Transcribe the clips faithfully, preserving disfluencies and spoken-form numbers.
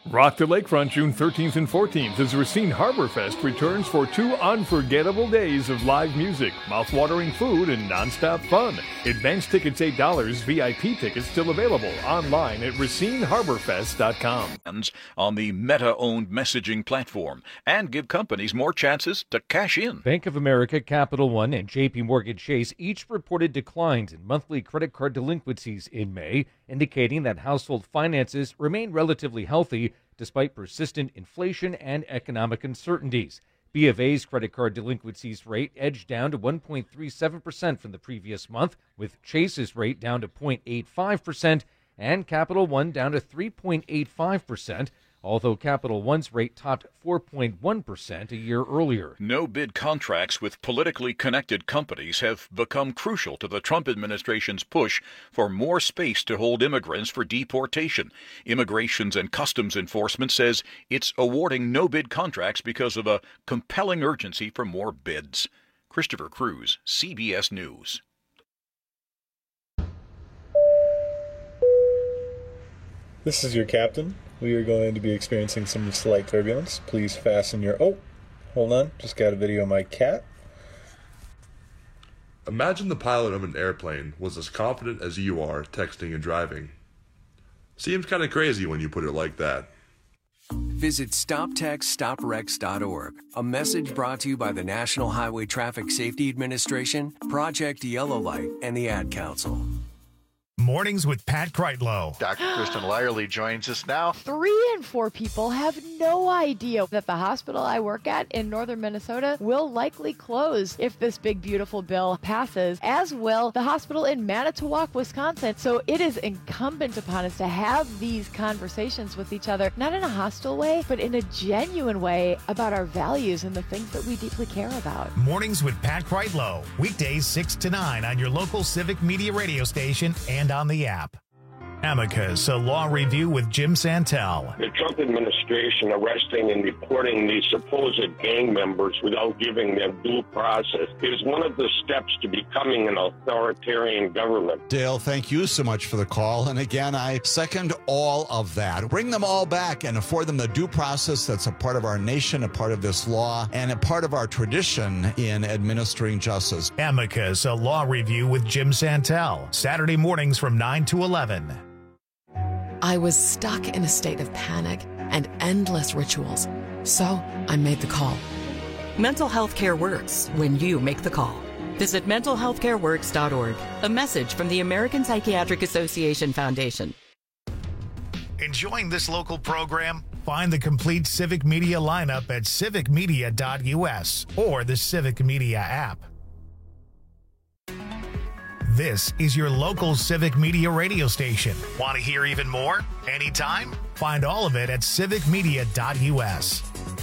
Rock the Lakefront June thirteenth and fourteenth as Racine Harbor Fest returns for two unforgettable days of live music, mouth-watering food, and nonstop fun. Advance tickets eight dollars, V I P tickets still available online at racine harbor fest dot com. On the Meta-owned messaging platform and give companies more chances to cash in. Bank of America, Capital One, and J P Morgan Chase each reported declines in monthly credit card delinquencies in May, indicating that household finances remain relatively healthy despite persistent inflation and economic uncertainties. B of A's credit card delinquencies rate edged down to one point three seven percent from the previous month, with Chase's rate down to zero point eight five percent and Capital One down to three point eight five percent, although Capital One's rate topped four point one percent a year earlier. No-bid contracts with politically connected companies have become crucial to the Trump administration's push for more space to hold immigrants for deportation. Immigrations and Customs Enforcement says it's awarding no-bid contracts because of a compelling urgency for more bids. Christopher Cruz, C B S News. This is your captain. We are going to be experiencing some slight turbulence. Please fasten your... Oh, hold on. Just got a video of my cat. Imagine the pilot of an airplane was as confident as you are texting and driving. Seems kind of crazy when you put it like that. Visit stop text stop wrecks dot org. A message brought to you by the National Highway Traffic Safety Administration, Project Yellow Light, and the Ad Council. Mornings with Pat Kreitlow. Doctor Kristen Lyerly joins us now. Three in four people have no idea that the hospital I work at in northern Minnesota will likely close if this big, beautiful bill passes, as will the hospital in Manitowoc, Wisconsin. So it is incumbent upon us to have these conversations with each other, not in a hostile way, but in a genuine way about our values and the things that we deeply care about. Mornings with Pat Kreitlow. Weekdays six to nine on your local Civic Media radio station and on the app. Amicus, a law review with Jim Santel. The Trump administration arresting and deporting these supposed gang members without giving them due process is one of the steps to becoming an authoritarian government. Dale, thank you so much for the call. And again, I second all of that. Bring them all back and afford them the due process that's a part of our nation, a part of this law, and a part of our tradition in administering justice. Amicus, a law review with Jim Santel. Saturday mornings from nine to eleven. I was stuck in a state of panic and endless rituals, so I made the call. Mental health care works when you make the call. Visit mental health care works dot org. A message from the American Psychiatric Association Foundation. Enjoying this local program? Find the complete Civic Media lineup at civic media dot u s or the Civic Media app. This is your local Civic Media radio station. Want to hear even more? Anytime? Find all of it at civic media dot u s.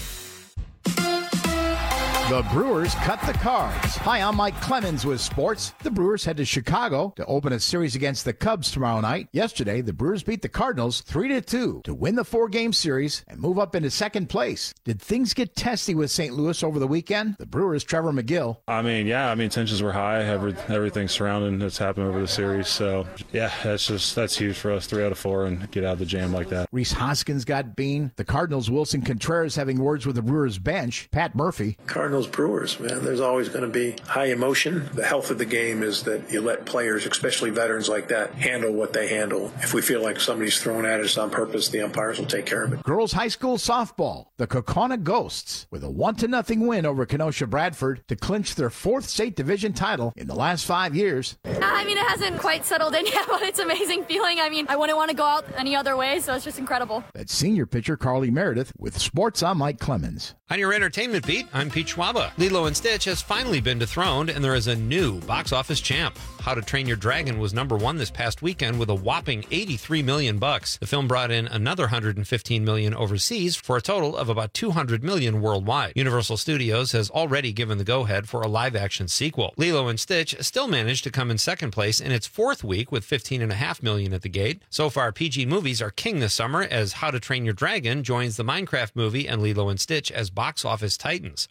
The Brewers cut the cards. Hi, I'm Mike Clemens with sports. The Brewers head to Chicago to open a series against the Cubs tomorrow night. Yesterday, the Brewers beat the Cardinals three to two to win the four-game series and move up into second place. Did things get testy with Saint Louis over the weekend? The Brewers' Trevor McGill. I mean, yeah, I mean, tensions were high. Every, everything surrounding that's happened over the series. So, yeah, that's just that's huge for us. Three out of four and get out of the jam like that. Rhys Hoskins got bean. The Cardinals' Wilson Contreras having words with the Brewers' bench. Pat Murphy. Cardinals Brewers, man, there's always going to be high emotion. The health of the game is that you let players, especially veterans like that, handle what they handle. If we feel like somebody's throwing at us on purpose, the umpires will take care of it. Girls high school softball, the Kaukauna Ghosts, with a one to nothing win over Kenosha Bradford to clinch their fourth state division title in the last five years. I mean, it hasn't quite settled in yet, but it's an amazing feeling. I mean, I wouldn't want to go out any other way, so it's just incredible. That's senior pitcher Carly Meredith with sports. I'm Mike Clemens. On your entertainment beat, I'm Pete Schwaba. Lilo and Stitch has finally been dethroned, and there is a new box office champ. How to Train Your Dragon was number one this past weekend with a whopping eighty-three million bucks. The film brought in another one hundred fifteen million overseas for a total of about two hundred million worldwide. Universal Studios has already given the go-ahead for a live-action sequel. Lilo and Stitch still managed to come in second place in its fourth week with fifteen point five million at the gate. So far, P G movies are king this summer as How to Train Your Dragon joins the Minecraft movie and Lilo and Stitch as box office titans. According to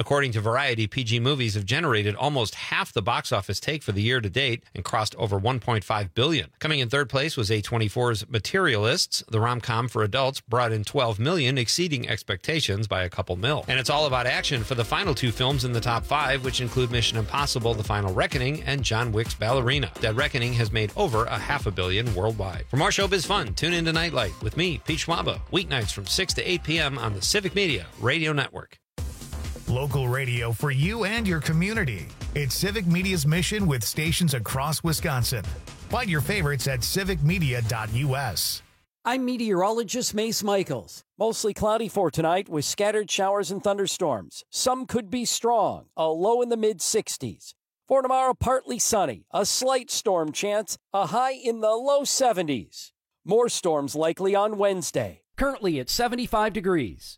Variety, P G movies have generated almost half the box office take for the year to date and crossed over one point five billion dollars. Coming in third place was A twenty-four's Materialists. The rom-com for adults brought in twelve million dollars, exceeding expectations by a couple mil. And it's all about action for the final two films in the top five, which include Mission Impossible: The Final Reckoning and John Wick's Ballerina. Dead Reckoning has made over a half a billion worldwide. For more showbiz fun, tune in to Nightlight with me, Pete Schwaba, weeknights from six to eight p.m. on the Civic Media Radio Network. Local radio for you and your community. It's Civic Media's mission with stations across Wisconsin. Find your favorites at civic media dot u s. I'm meteorologist Mace Michaels. Mostly cloudy for tonight with scattered showers and thunderstorms. Some could be strong, a low in the mid sixties. For tomorrow, partly sunny, a slight storm chance, a high in the low seventies. More storms likely on Wednesday. Currently at seventy-five degrees.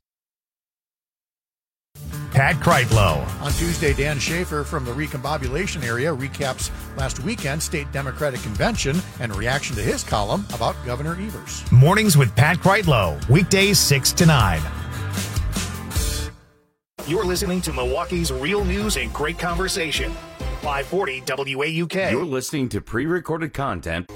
Pat Kreitlow. On Tuesday, Dan Schaefer from the Recombobulation area recaps last weekend's state Democratic convention and reaction to his column about Governor Evers. Mornings with Pat Kreitlow, weekdays six to nine. You're listening to Milwaukee's Real News and Great Conversation. five forty W A U K. You're listening to pre-recorded content.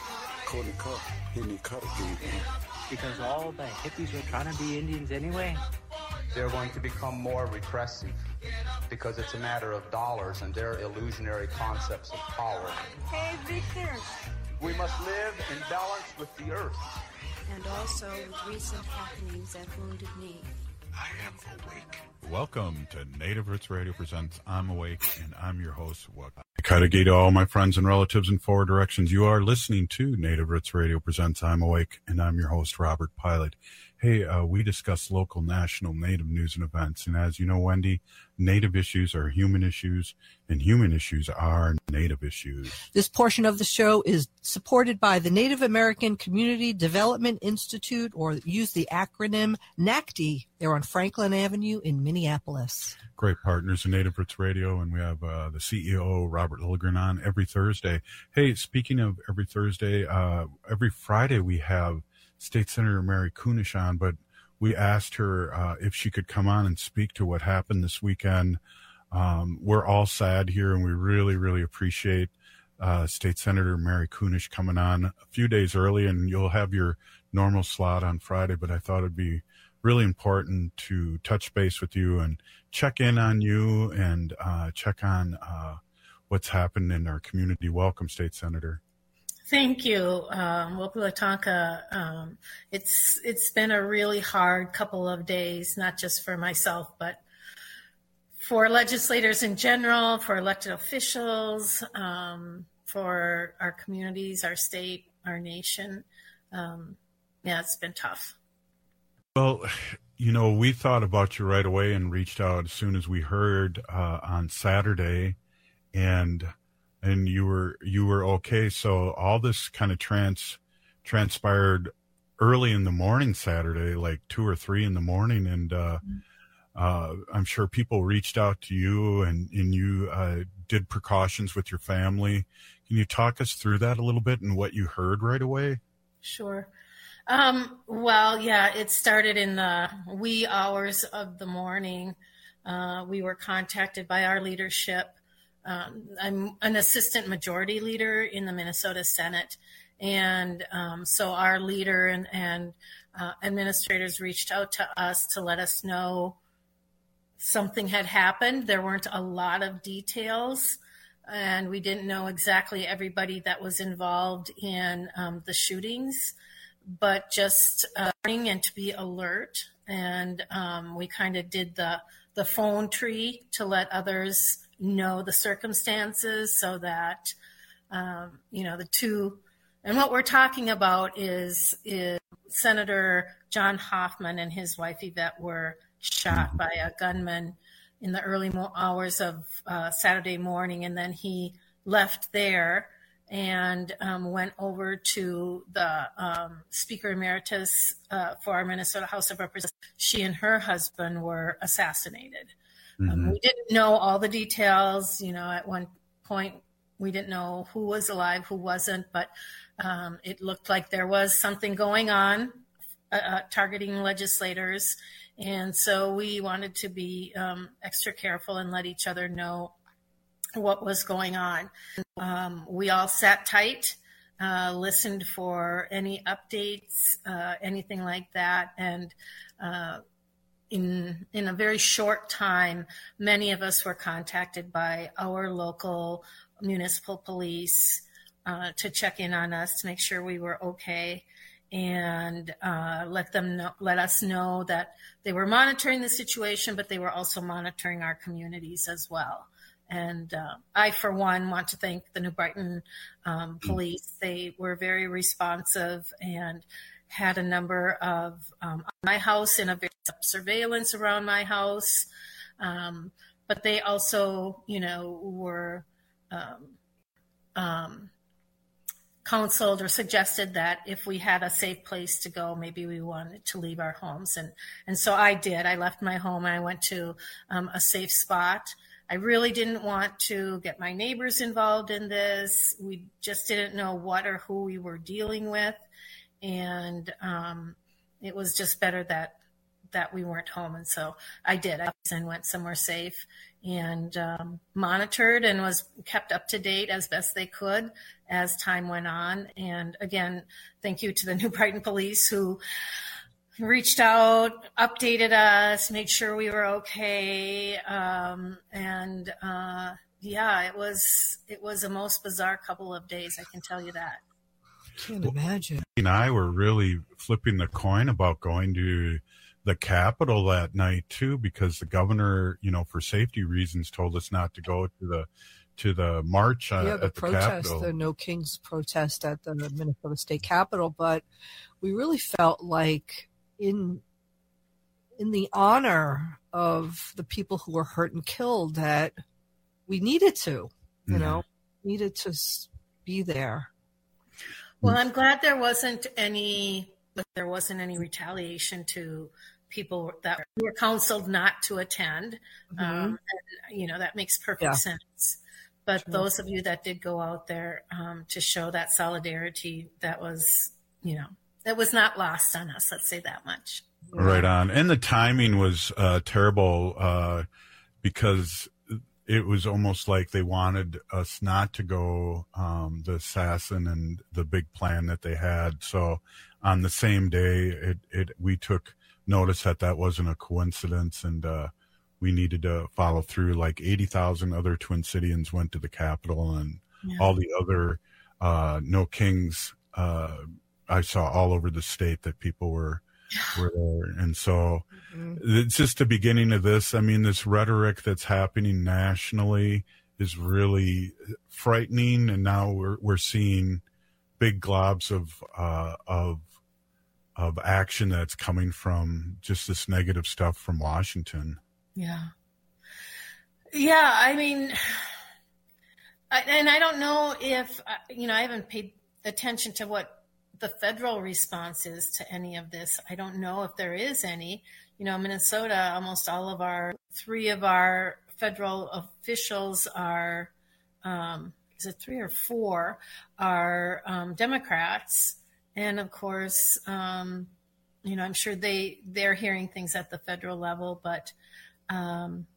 Because all the hippies were trying to be Indians anyway. They're going to become more repressive because it's a matter of dollars and their illusionary concepts of power. Hey, Victor. We must live in balance with the earth. And also with recent happenings at Wounded Knee. I am awake. Welcome to Native Roots Radio Presents I'm Awake, and I'm your host, Waka. Kadagi to all my friends and relatives in four directions. You are listening to Native Roots Radio Presents I'm Awake, and I'm your host, Robert Pilot. Hey, uh, we discuss local, national, Native news and events. And as you know, Wendy, Native issues are human issues, and human issues are Native issues. This portion of the show is supported by the Native American Community Development Institute, or use the acronym NACD. They're on Franklin Avenue in Minneapolis. Great partners in Native Roots Radio, and we have uh, the C E O, Robert Lilligren, on every Thursday. Hey, speaking of every Thursday, uh, every Friday we have State Senator Mary Kunesh on, but we asked her uh, if she could come on and speak to what happened this weekend. Um, we're all sad here, and we really, really appreciate uh, State Senator Mary Kunesh coming on a few days early, and you'll have your normal slot on Friday, but I thought it'd be really important to touch base with you and check in on you and uh, check on uh, what's happened in our community. Welcome, State Senator. Thank you, um, Wopulatonka. Um, it's it's been a really hard couple of days, not just for myself, but for legislators in general, for elected officials, um, for our communities, our state, our nation. Um, yeah, it's been tough. Well, you know, we thought about you right away and reached out as soon as we heard uh, on Saturday, and and you were you were okay. So all this kind of trans transpired early in the morning Saturday, like two or three in the morning, and uh, uh, I'm sure people reached out to you, and and you uh, did precautions with your family. Can you talk us through that a little bit and what you heard right away? Sure. Um, well, yeah, it started in the wee hours of the morning. Uh, we were contacted by our leadership. Um, I'm an assistant majority leader in the Minnesota Senate. And um, so our leader and, and uh, administrators reached out to us to let us know something had happened. There weren't a lot of details, and we didn't know exactly everybody that was involved in um, the shootings, but just uh, and to be alert. And um, we kind of did the, the phone tree to let others know the circumstances so that, um, you know, the two, and what we're talking about is, is Senator John Hoffman and his wife Yvette were shot by a gunman in the early hours of uh, Saturday morning, and then he left there and um, went over to the um, Speaker Emeritus uh, for our Minnesota House of Representatives. She and her husband were assassinated. Mm-hmm. Um, we didn't know all the details. You know, at one point we didn't know who was alive, who wasn't, but um, it looked like there was something going on uh, targeting legislators. And so we wanted to be um, extra careful and let each other know what was going on. Um, we all sat tight, uh, listened for any updates, uh, anything like that. And uh, in in a very short time, many of us were contacted by our local municipal police uh, to check in on us, to make sure we were okay, and uh, let them know, let us know that they were monitoring the situation, but they were also monitoring our communities as well. And uh, I, for one, want to thank the New Brighton um, police. They were very responsive and had a number of um, my house and a bit of surveillance around my house. Um, but they also, you know, were um, um, counseled or suggested that if we had a safe place to go, maybe we wanted to leave our homes. And, and so I did. I left my home and I went to um, a safe spot. I really didn't want to get my neighbors involved in this. We just didn't know what or who we were dealing with. And um, it was just better that that we weren't home. And so I did. I went somewhere safe and um, monitored and was kept up to date as best they could as time went on. And again, thank you to the New Brighton Police who reached out, updated us, made sure we were okay. Um, and uh, yeah, it was it was a most bizarre couple of days, I can tell you that. Can't imagine. And I were really flipping the coin about going to the Capitol that night too, because the governor, you know, for safety reasons, told us not to go to the to the march uh, yeah, the at the protest, Capitol. the No Kings protest at the Minnesota State Capitol. But we really felt like in in the honor of the people who were hurt and killed that we needed to, you mm-hmm. know, needed to be there. Well, I'm glad there wasn't any there wasn't any retaliation to people that were counseled not to attend. Mm-hmm. Um, and, you know, that makes perfect yeah. sense. But sure. those of you that did go out there um, to show that solidarity, that was, you know, that was not lost on us. Let's say that much. Right on. And the timing was uh, terrible uh, because it was almost like they wanted us not to go, um, the assassin and the big plan that they had. So on the same day, it, it we took notice that that wasn't a coincidence, and uh, we needed to follow through. Like eighty thousand other Twin Cityans went to the Capitol, and yeah. all the other uh, No Kings uh, I saw all over the state that people were were there. And so mm-hmm. it's just the beginning of this. I mean, this rhetoric that's happening nationally is really frightening. And now we're, we're seeing big globs of, uh, of, of action that's coming from just this negative stuff from Washington. Yeah. Yeah. I mean, I, and I don't know if, you know, I haven't paid attention to what the federal response is to any of this. I don't know if there is any. You know, Minnesota, almost all of our, three of our federal officials are, um, is it three or four, are um, Democrats. And of course, um, you know, I'm sure they, they're hearing things at the federal level, but um,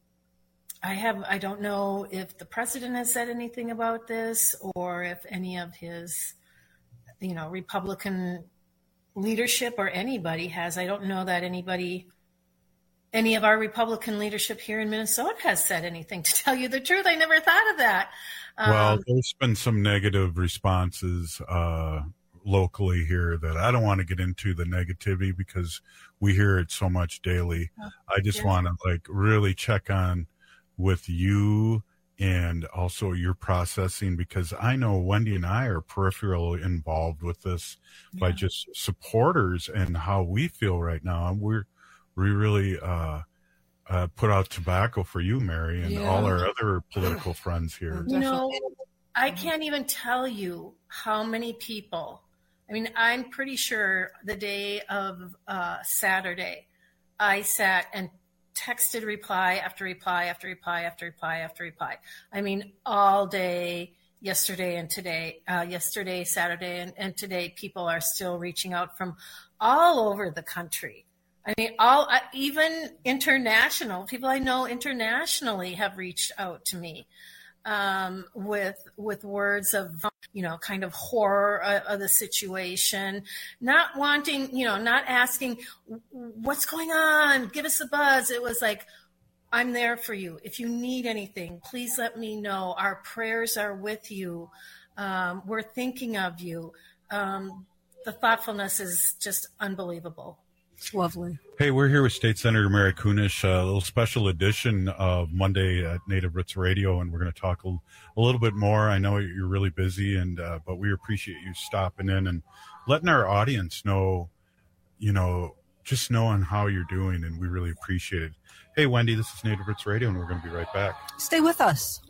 I have, I don't know if the president has said anything about this or if any of his, you know, Republican leadership or anybody has. I don't know that anybody, any of our Republican leadership here in Minnesota has said anything, to tell you the truth. I never thought of that. Um, well, there's been some negative responses uh, locally here that I don't want to get into the negativity because we hear it so much daily. Oh, I just yeah. want to like really check on with you and also your processing, because I know Wendy and I are peripherally involved with this yeah. by just supporters and how we feel right now. We're, we really uh, uh, put out tobacco for you, Mary, and yeah. all our other political friends here. You know, I can't even tell you how many people, I mean, I'm pretty sure the day of uh, Saturday, I sat and texted reply after reply after reply after reply after reply. I mean, all day, yesterday and today, uh, yesterday, Saturday, and, and today, people are still reaching out from all over the country. I mean, all uh, even international people I know internationally have reached out to me um, with with words of, you know, kind of horror of, of the situation, not wanting, you know, not asking what's going on, give us a buzz. It was like, I'm there for you. If you need anything, please let me know. Our prayers are with you. Um, we're thinking of you. Um, the thoughtfulness is just unbelievable. It's lovely. Hey, we're here with State Senator Mary Kunesh, a little special edition of Monday at Native Roots Radio, and we're going to talk a, a little bit more. I know you're really busy, and uh, but we appreciate you stopping in and letting our audience know, you know, just knowing how you're doing, and we really appreciate it. Hey, Wendy, this is Native Roots Radio, and we're going to be right back. Stay with us.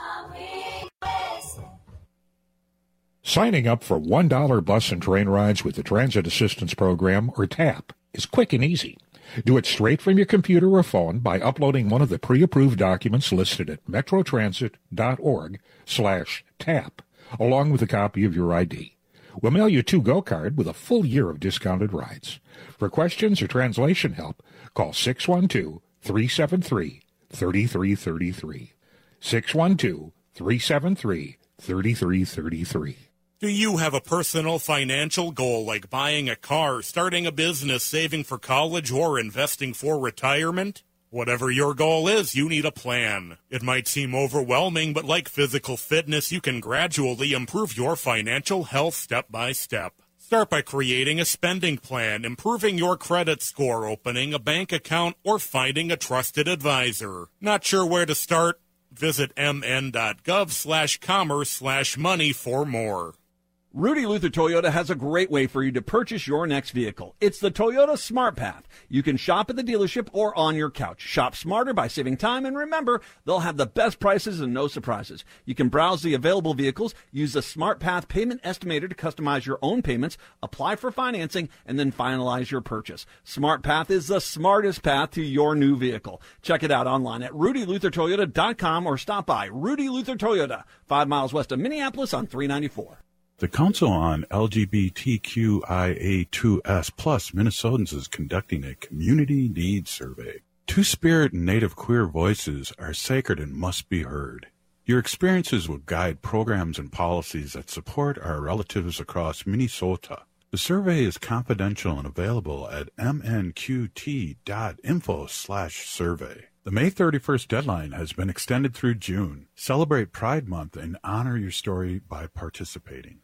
Signing up for one dollar bus and train rides with the Transit Assistance Program, or TAP, is quick and easy. Do it straight from your computer or phone by uploading one of the pre-approved documents listed at metrotransit.org slash TAP, along with a copy of your I D. We'll mail you a to-go card with a full year of discounted rides. For questions or translation help, call six one two, three seven three, three three three three. six one two, three seven three, three three three three. Do you have a personal financial goal like buying a car, starting a business, saving for college, or investing for retirement? Whatever your goal is, you need a plan. It might seem overwhelming, but like physical fitness, you can gradually improve your financial health step by step. Start by creating a spending plan, improving your credit score, opening a bank account, or finding a trusted advisor. Not sure where to start? Visit mn.gov slash commerce slash money for more. Rudy Luther Toyota has a great way for you to purchase your next vehicle. It's the Toyota Smart Path. You can shop at the dealership or on your couch. Shop smarter by saving time, and remember, they'll have the best prices and no surprises. You can browse the available vehicles, use the Smart Path payment estimator to customize your own payments, apply for financing, and then finalize your purchase. Smart Path is the smartest path to your new vehicle. Check it out online at rudy luther toyota dot com or stop by Rudy Luther Toyota, five miles west of Minneapolis on three ninety-four. The Council on L G B T Q I A two S plus Minnesotans is conducting a community needs survey. Two-spirit and Native queer voices are sacred and must be heard. Your experiences will guide programs and policies that support our relatives across Minnesota. The survey is confidential and available at m n q t dot info slash survey. The May thirty-first deadline has been extended through June. Celebrate Pride Month and honor your story by participating.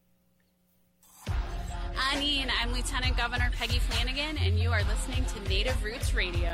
Annie, and I'm Lieutenant Governor Peggy Flanagan, and you are listening to Native Roots Radio.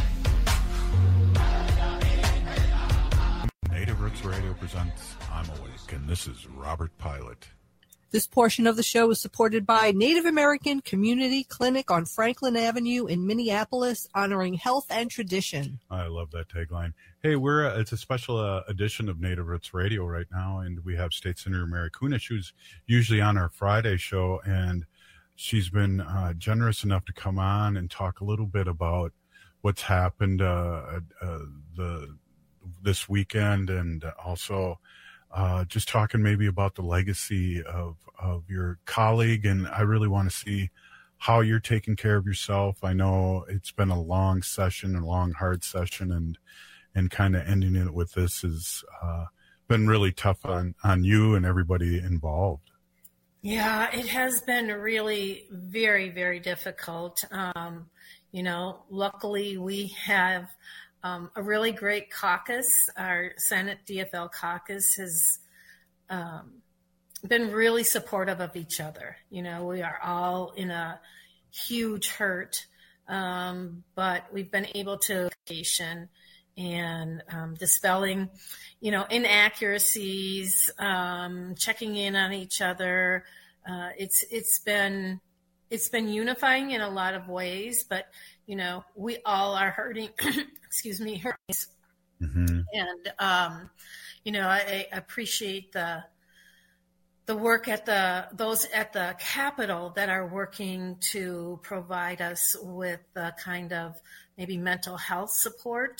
Native Roots Radio presents I'm Awake, and this is Robert Pilot. This portion of the show is supported by Native American Community Clinic on Franklin Avenue in Minneapolis, honoring health and tradition. I love that tagline. Hey, we're uh, it's a special uh, edition of Native Roots Radio right now, and we have State Senator Mary Kunesh, who's usually on our Friday show, and she's been uh, generous enough to come on and talk a little bit about what's happened uh, uh, the this weekend, and also uh, just talking maybe about the legacy of of your colleague. And I really want to see how you're taking care of yourself. I know it's been a long session, a long, hard session, and and kind of ending it with this has uh, been really tough on, on you and everybody involved. Yeah, it has been really very, very difficult. Um, you know, luckily we have um, a really great caucus. Our Senate D F L caucus has um, been really supportive of each other. You know, we are all in a huge hurt, um, but we've been able to and um, dispelling, you know, inaccuracies, um, checking in on each other. Uh, it's it's been it's been unifying in a lot of ways, but you know, we all are hurting. excuse me, hurting. Mm-hmm. And um, you know, I, I appreciate the the work at the those at the Capitol that are working to provide us with the kind of maybe mental health support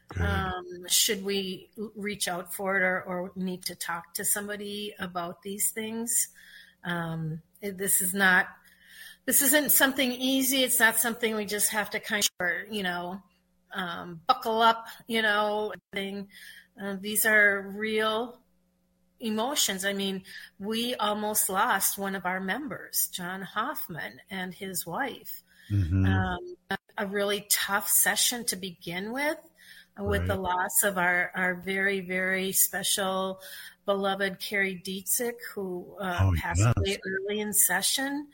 Um, should we reach out for it or, or need to talk to somebody about these things? Um, this is not, this isn't something easy. It's not something we just have to kind of, you know, um, buckle up, you know, thing. Uh, these are real emotions. I mean, we almost lost one of our members, John Hoffman, and his wife. Mm-hmm. Um, a really tough session to begin with, with right. the loss of our, our very, very special, beloved Carrie Dietzick, who uh, oh, passed yes. away early in session.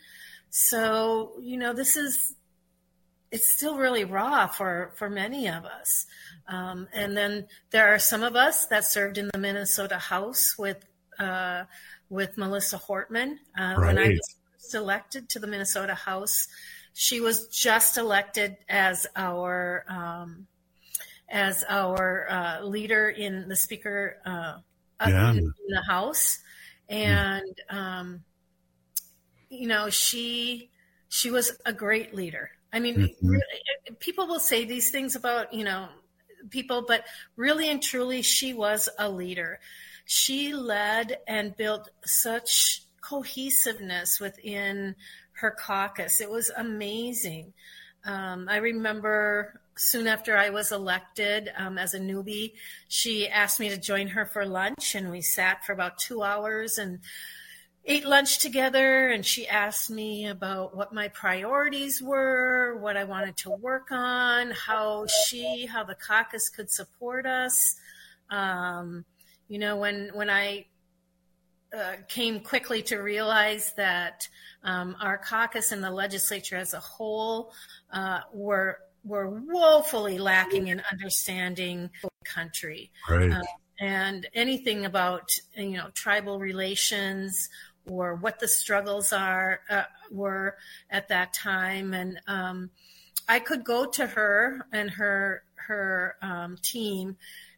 So, you know, this is, it's still really raw for, for many of us. Um, and then there are some of us that served in the Minnesota House with uh, with Melissa Hortman. Uh, right. When I was first elected to the Minnesota House, she was just elected as our um, as our uh, leader in the speaker uh, yeah. in, in the House, and mm. um, you know she she was a great leader. I mean, mm-hmm. really, people will say these things about, you know, people, but really and truly, she was a leader. She led and built such cohesiveness within her caucus. It was amazing. Um, I remember soon after I was elected um, as a newbie, she asked me to join her for lunch, and we sat for about two hours and ate lunch together, and she asked me about what my priorities were, what I wanted to work on, how she, how the caucus could support us. Um, you know, when when I uh, came quickly to realize that um, our caucus and the legislature as a whole uh, were were woefully lacking in understanding the country. Right. Uh, and anything about, you know, tribal relations or what the struggles are uh, were at that time, and um, I could go to her and her her um, team,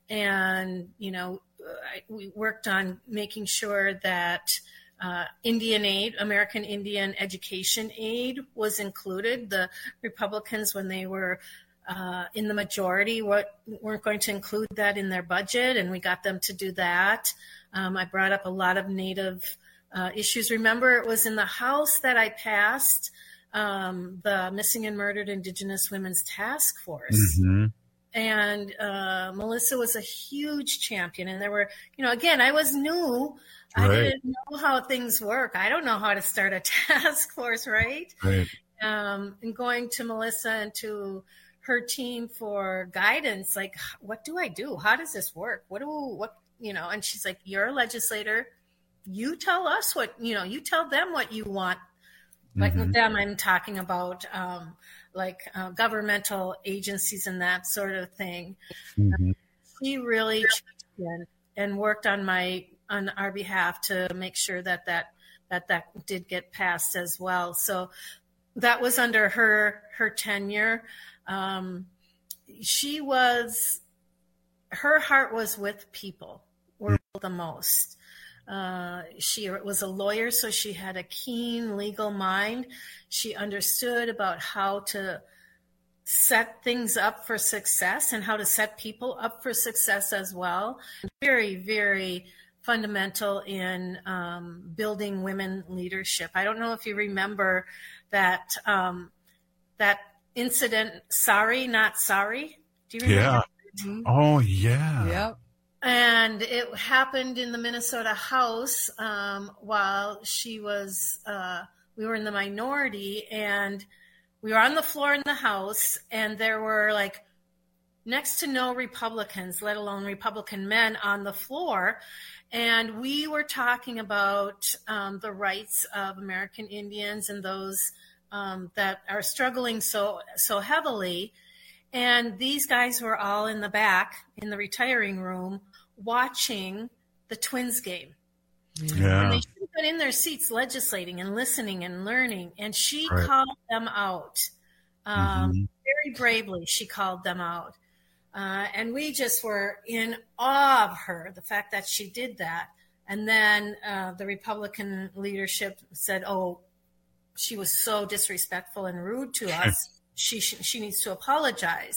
and you know, I, we worked on making sure that uh, Indian aid, American Indian education aid, was included. The Republicans, when they were uh, in the majority, what, weren't going to include that in their budget, and we got them to do that. Um, I brought up a lot of Native Uh, issues. Remember, it was in the House that I passed um, the Missing and Murdered Indigenous Women's Task Force. Mm-hmm. And uh, Melissa was a huge champion. And there were, you know, again, I was new. Right. I didn't know how things work. I don't know how to start a task force, right? Right. Um, and going to Melissa and to her team for guidance, like, what do I do? How does this work? What do, what, you know, and she's like, you're a legislator. You tell us what, you know, you tell them what you want. Like mm-hmm. with them, I'm talking about um, like uh, governmental agencies and that sort of thing. Mm-hmm. She really and, and worked on my, on our behalf to make sure that that, that that did get passed as well. So that was under her, her tenure. Um, she was, her heart was with people, were the most. Uh, she was a lawyer, so she had a keen legal mind. She understood about how to set things up for success and how to set people up for success as well. Very, very fundamental in um, building women leadership. I don't know if you remember that um, that incident, Sorry, Not Sorry. Do you remember? Yeah. Mm-hmm. Oh, yeah. Yep. And it happened in the Minnesota House um, while she was, uh, we were in the minority, and we were on the floor in the House, and there were like next to no Republicans, let alone Republican men, on the floor. And we were talking about um, the rights of American Indians and those um, that are struggling so so heavily. And these guys were all in the back in the retiring room watching the Twins game. Yeah. And they should have been in their seats legislating and listening and learning. And she right. called them out. Um, mm-hmm. Very bravely, she called them out. Uh, and we just were in awe of her, the fact that she did that. And then uh, the Republican leadership said, oh, she was so disrespectful and rude to us. She she needs to apologize.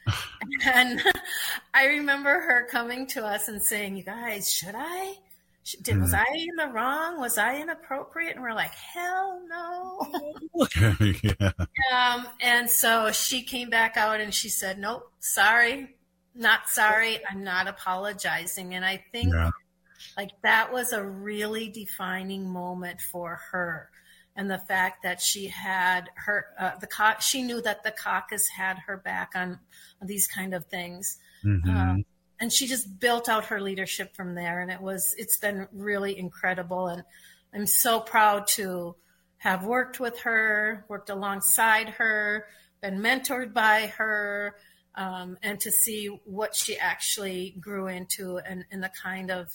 And I remember her coming to us and saying, you guys, should I? Did, was I in the wrong? Was I inappropriate? And we're like, hell no. Yeah. Um, and so she came back out and she said, nope, sorry, not sorry. I'm not apologizing. And I think Yeah. like that was a really defining moment for her. And the fact that she had her, uh, the co- she knew that the caucus had her back on, on these kind of things. Mm-hmm. Um, and she just built out her leadership from there. And it was, it's been really incredible. And I'm so proud to have worked with her, worked alongside her, been mentored by her, um, and to see what she actually grew into and, and the kind of,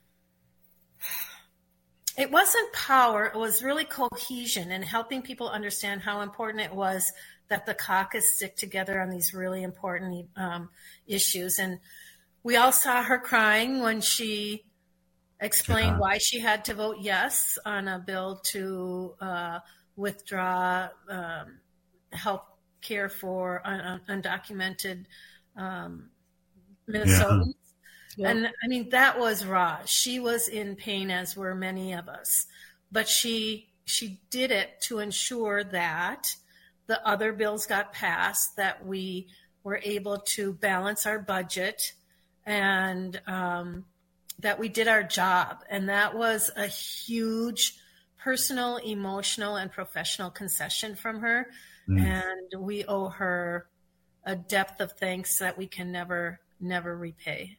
it wasn't power, it was really cohesion and helping people understand how important it was that the caucus stick together on these really important um, issues. And we all saw her crying when she explained Yeah. why she had to vote yes on a bill to uh, withdraw um, health care for un- undocumented um, Minnesotans. Yeah. And I mean, that was raw. She was in pain, as were many of us, but she she did it to ensure that the other bills got passed, that we were able to balance our budget, and um, that we did our job. And that was a huge personal, emotional, and professional concession from her. Mm. And we owe her a depth of thanks that we can never, never repay.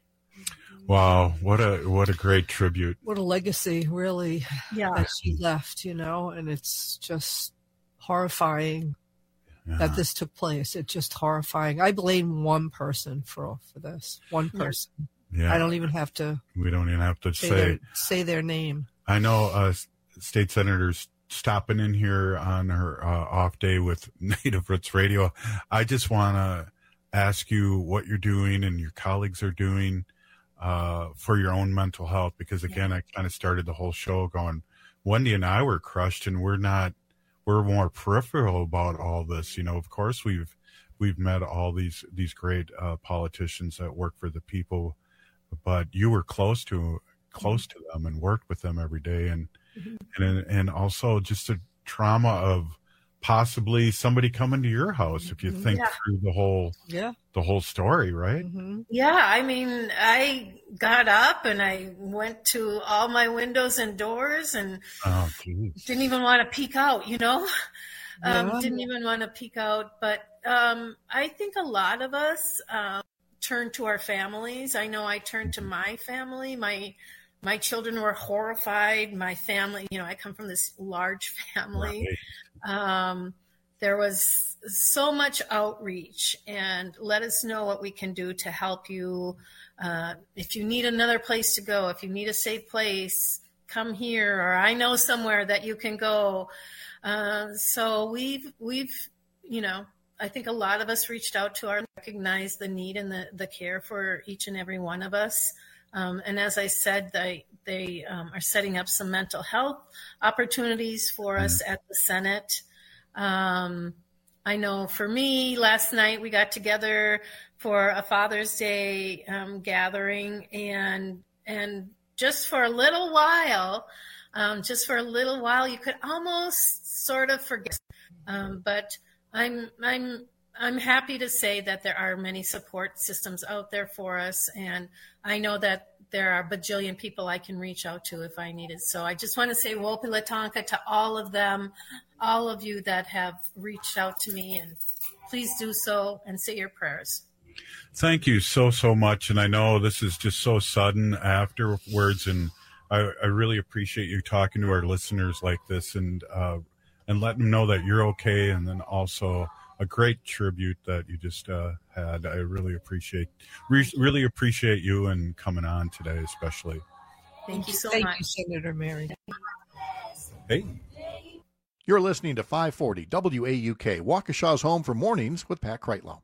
Wow, what a what a great tribute. What a legacy, really, Yeah. that she left, you know, and it's just horrifying Yeah. that this took place. It's just horrifying. I blame one person for for this. One person. Yeah. I don't even have to We don't even have to say say. their, say their name. I know uh, state senators stopping in here on her uh, off day with Native Roots Radio. I just want to ask you what you're doing and your colleagues are doing uh, for your own mental health, because again, I kind of started the whole show going, Wendy and I were crushed, and we're not, we're more peripheral about all this. You know, of course we've, we've met all these, these great uh, politicians that work for the people, but you were close to, close to them and worked with them every day. And, Mm-hmm. and, and also just a trauma of possibly somebody coming to your house, if you think Yeah. through the whole, Yeah. the whole story, right? Mm-hmm. Yeah, I mean, I got up and I went to all my windows and doors and Oh, geez. didn't even want to peek out, you know? Um, Yeah. Didn't even want to peek out. But um, I think a lot of us um, turn to our families. I know I turned to my family. My my children were horrified. My family, you know, I come from this large family. Um, there was so much outreach, and let us know what we can do to help you. Uh, if you need another place to go, if you need a safe place, come here, or I know somewhere that you can go. Uh, so we've, we've, you know, I think a lot of us reached out to our, recognize the need and the, the care for each and every one of us. Um, and as I said, they, they um, are setting up some mental health opportunities for us at the Senate. Um, I know for me, last night we got together for a Father's Day um, gathering, and and just for a little while, um, just for a little while, you could almost sort of forget. Um, but I'm I'm I'm happy to say that there are many support systems out there for us, and I know that there are a bajillion people I can reach out to if I need it. So I just want to say Wopi Latonka to all of them, all of you that have reached out to me, and please do so and say your prayers. Thank you so, so much. And I know this is just so sudden afterwards, and I, I really appreciate you talking to our listeners like this, and uh, and letting them know that you're okay, and then also a great tribute that you just uh, had. I really appreciate re- really appreciate you and coming on today, especially. Thank you so Thank much. you, Senator Mary. Hey. You're listening to five forty W A U K, Waukesha's home for mornings with Pat Kreitlow.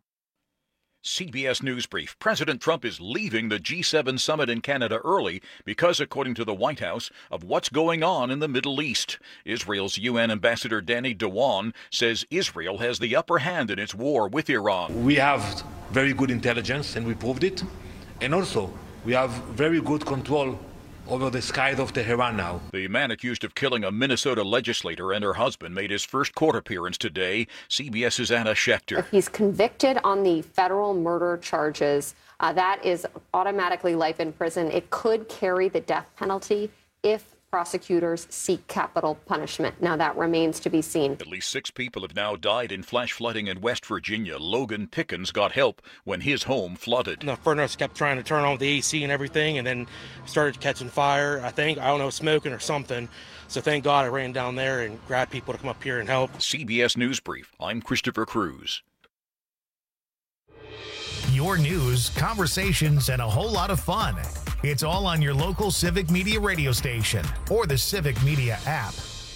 C B S News Brief. President Trump is leaving the G seven summit in Canada early because, according to the White House, of what's going on in the Middle East. Israel's U N Ambassador Danny Dewan says Israel has the upper hand in its war with Iran. We have very good intelligence, and we proved it. And also, we have very good control over the skies of Tehran now. The man accused of killing a Minnesota legislator and her husband made his first court appearance today. CBS's Anna Schechter. If he's convicted on the federal murder charges, uh, that is automatically life in prison. It could carry the death penalty if prosecutors seek capital punishment. Now, that remains to be seen. At least six people have now died in flash flooding in West Virginia. Logan Pickens got help when his home flooded. The furnace kept trying to turn on the A C and everything, and then started catching fire, I think. I don't know, smoking or something. So thank God I ran down there and grabbed people to come up here and help. C B S News Brief. I'm Christopher Cruz. Your news, conversations, and a whole lot of fun. It's all on your local Civic Media radio station or the Civic Media app.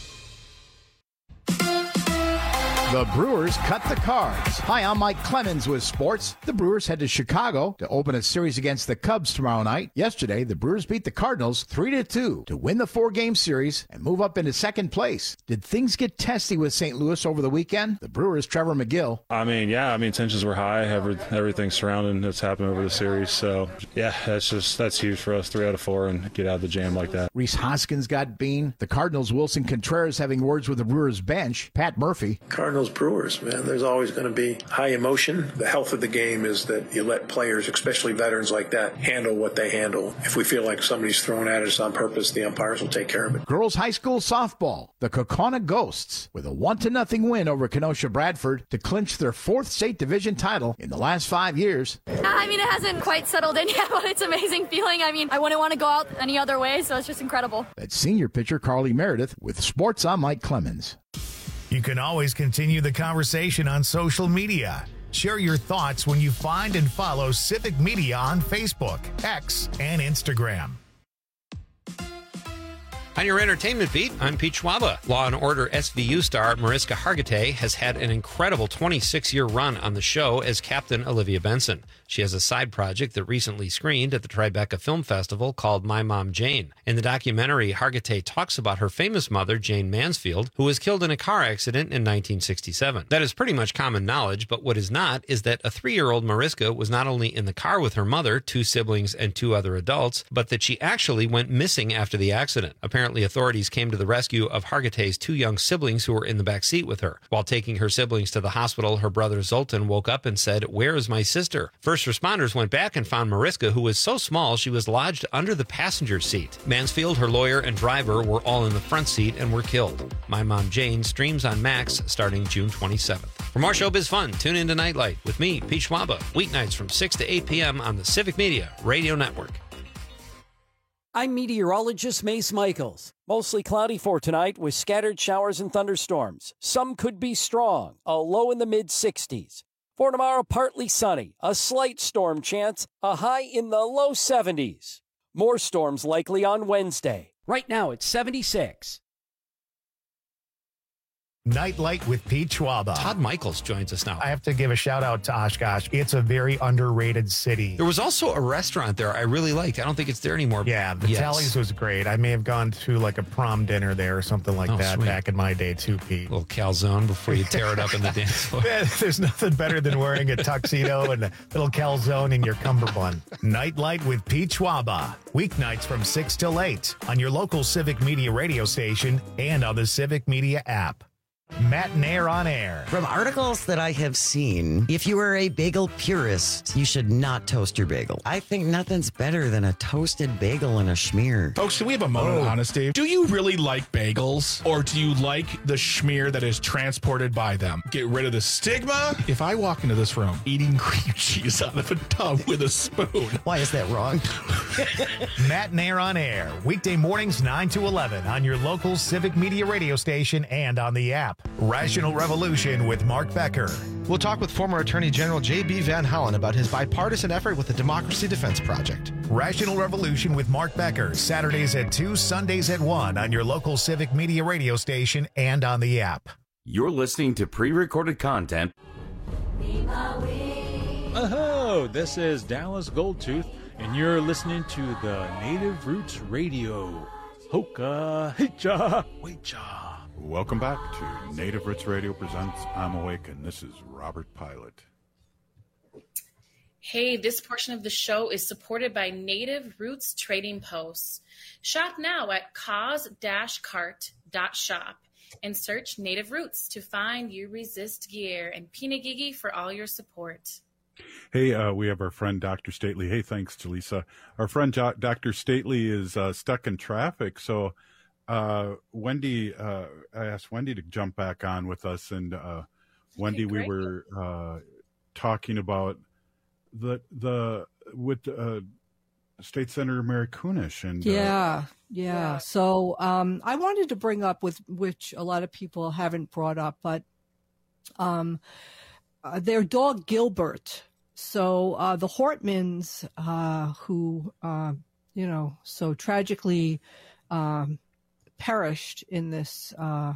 The Brewers cut the cards. Hi, I'm Mike Clemens with sports. The Brewers head to Chicago to open a series against the Cubs tomorrow night. Yesterday, the Brewers beat the Cardinals three to two to win the four-game series and move up into second place. Did things get testy with Saint Louis over the weekend? The Brewers' Trevor McGill. I mean, yeah, I mean, tensions were high. Every, everything surrounding that's happened over the series. So, yeah, that's just that's huge for us, three out of four, and get out of the jam like that. Rhys Hoskins got bean. The Cardinals' Wilson Contreras having words with the Brewers' bench. Pat Murphy. Cardinals Brewers, man, there's always going to be high emotion. The health of the game is that you let players, especially veterans like that, handle what they handle. If we feel like somebody's throwing at us on purpose, the umpires will take care of it. Girls high school softball, the Kaukauna Ghosts, with a one to nothing win over Kenosha Bradford to clinch their fourth state division title in the last five years. I mean, it hasn't quite settled in yet, but it's an amazing feeling. I mean, I wouldn't want to go out any other way, so it's just incredible. That's senior pitcher Carly Meredith with sports. I'm Mike Clemens. You can always continue the conversation on social media. Share your thoughts when you find and follow Civic Media on Facebook, X, and Instagram. On your entertainment beat, I'm Pete Schwaba. Law and Order S V U star Mariska Hargitay has had an incredible twenty-six-year run on the show as Captain Olivia Benson. She has a side project that recently screened at the Tribeca Film Festival called My Mom Jane. In the documentary, Hargitay talks about her famous mother, Jane Mansfield, who was killed in a car accident in nineteen sixty-seven. That is pretty much common knowledge, but what is not is that a three-year-old Mariska was not only in the car with her mother, two siblings, and two other adults, but that she actually went missing after the accident. Apparently, authorities came to the rescue of Hargitay's two young siblings who were in the back seat with her. While taking her siblings to the hospital, her brother Zoltan woke up and said, "Where is my sister?" First responders went back and found Mariska, who was so small she was lodged under the passenger seat. Mansfield, her lawyer, and driver were all in the front seat and were killed. My Mom Jane streams on Max starting June twenty-seventh. For more showbiz fun, tune in to Nightlight with me, Pete Schwaba, weeknights from six to eight p.m. on the Civic Media Radio Network. I'm meteorologist Mace Michaels. Mostly cloudy for tonight with scattered showers and thunderstorms. Some could be strong, a low in the mid sixties. For tomorrow, partly sunny, a slight storm chance, a high in the low seventies. More storms likely on Wednesday. Right now, it's seventy-six. Nightlight with Pete Schwaba. Todd Michaels joins us now. I have to give a shout out to Oshkosh. It's a very underrated city. There was also a restaurant there I really liked. I don't think it's there anymore. Yeah, the yes. Tallies was great. I may have gone to like a prom dinner there or something like oh, that sweet. back in my day too, Pete. A little calzone before you tear it up in the dance floor. There's nothing better than wearing a tuxedo and a little calzone in your cummerbund. Nightlight with Pete Schwaba. Weeknights from six till eight on your local Civic Media radio station and on the Civic Media app. Matt Nair on air. From articles that I have seen, if you are a bagel purist, you should not toast your bagel. I think nothing's better than a toasted bagel and a schmear. Folks, can we have a moment oh. of honesty? Do you really like bagels, or do you like the schmear that is transported by them? Get rid of the stigma. If I walk into this room eating cream cheese out of a tub with a spoon. Why is that wrong? Matt Nair on air. Weekday mornings nine to eleven on your local Civic Media radio station and on the app. Rational Revolution with Mark Becker. We'll talk with former Attorney General J B Van Hollen about his bipartisan effort with the Democracy Defense Project. Rational Revolution with Mark Becker, Saturdays at two, Sundays at one on your local Civic Media radio station and on the app. You're listening to pre-recorded content. Oh, this is Dallas Goldtooth, and you're listening to the Native Roots Radio. Hoka, hicha, wecha. Welcome back to Native Roots Radio presents I'm Awake, and this is Robert Pilot. Hey, this portion of the show is supported by Native Roots Trading Posts. Shop now at cause dash cart dot shop and search Native Roots to find your resist gear, and Pinagigi for all your support. Hey, uh, we have our friend Doctor Stately. Hey, thanks, Jaleesa. Our friend jo- Doctor Stately is uh, stuck in traffic, so uh, Wendy, uh, I asked Wendy to jump back on with us, and uh, Wendy, Okay, we great. were uh, talking about the the with uh, State Senator Mary Kunesh, and uh, Yeah, yeah. So um, I wanted to bring up with which a lot of people haven't brought up, but um, uh, their dog Gilbert. So uh, the Hortmans, uh, who uh, you know, so tragically um, perished in this uh,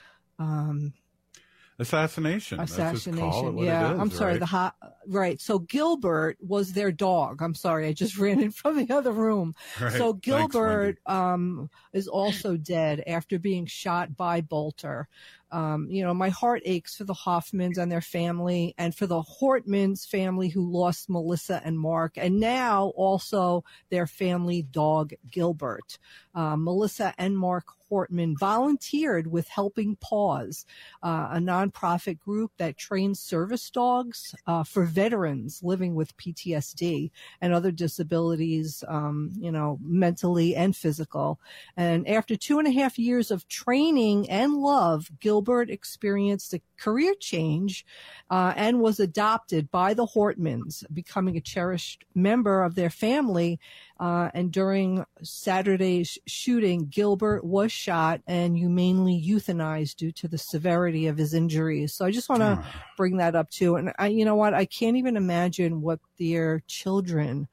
um, assassination. That's just call it assassination. what Yeah, it is, I'm sorry. right? The hot, right. So Gilbert was their dog. I'm sorry. I just ran in from the other room. Right. So Thanks, Gilbert um, is also dead after being shot by Bolter. Um, you know, my heart aches for the Hoffmans and their family, and for the Hortmans family who lost Melissa and Mark, and now also their family dog Gilbert. Uh, Melissa and Mark Hortman volunteered with Helping Paws, uh, a nonprofit group that trains service dogs uh, for veterans living with P T S D and other disabilities, um, you know, mentally and physical. And after two and a half years of training and love, Gilbert experienced a career change uh, and was adopted by the Hortmans, becoming a cherished member of their family. Uh, and during Saturday's shooting, Gilbert was shot and humanely euthanized due to the severity of his injuries. So I just want to bring that up too. And I, you know what? I can't even imagine what their children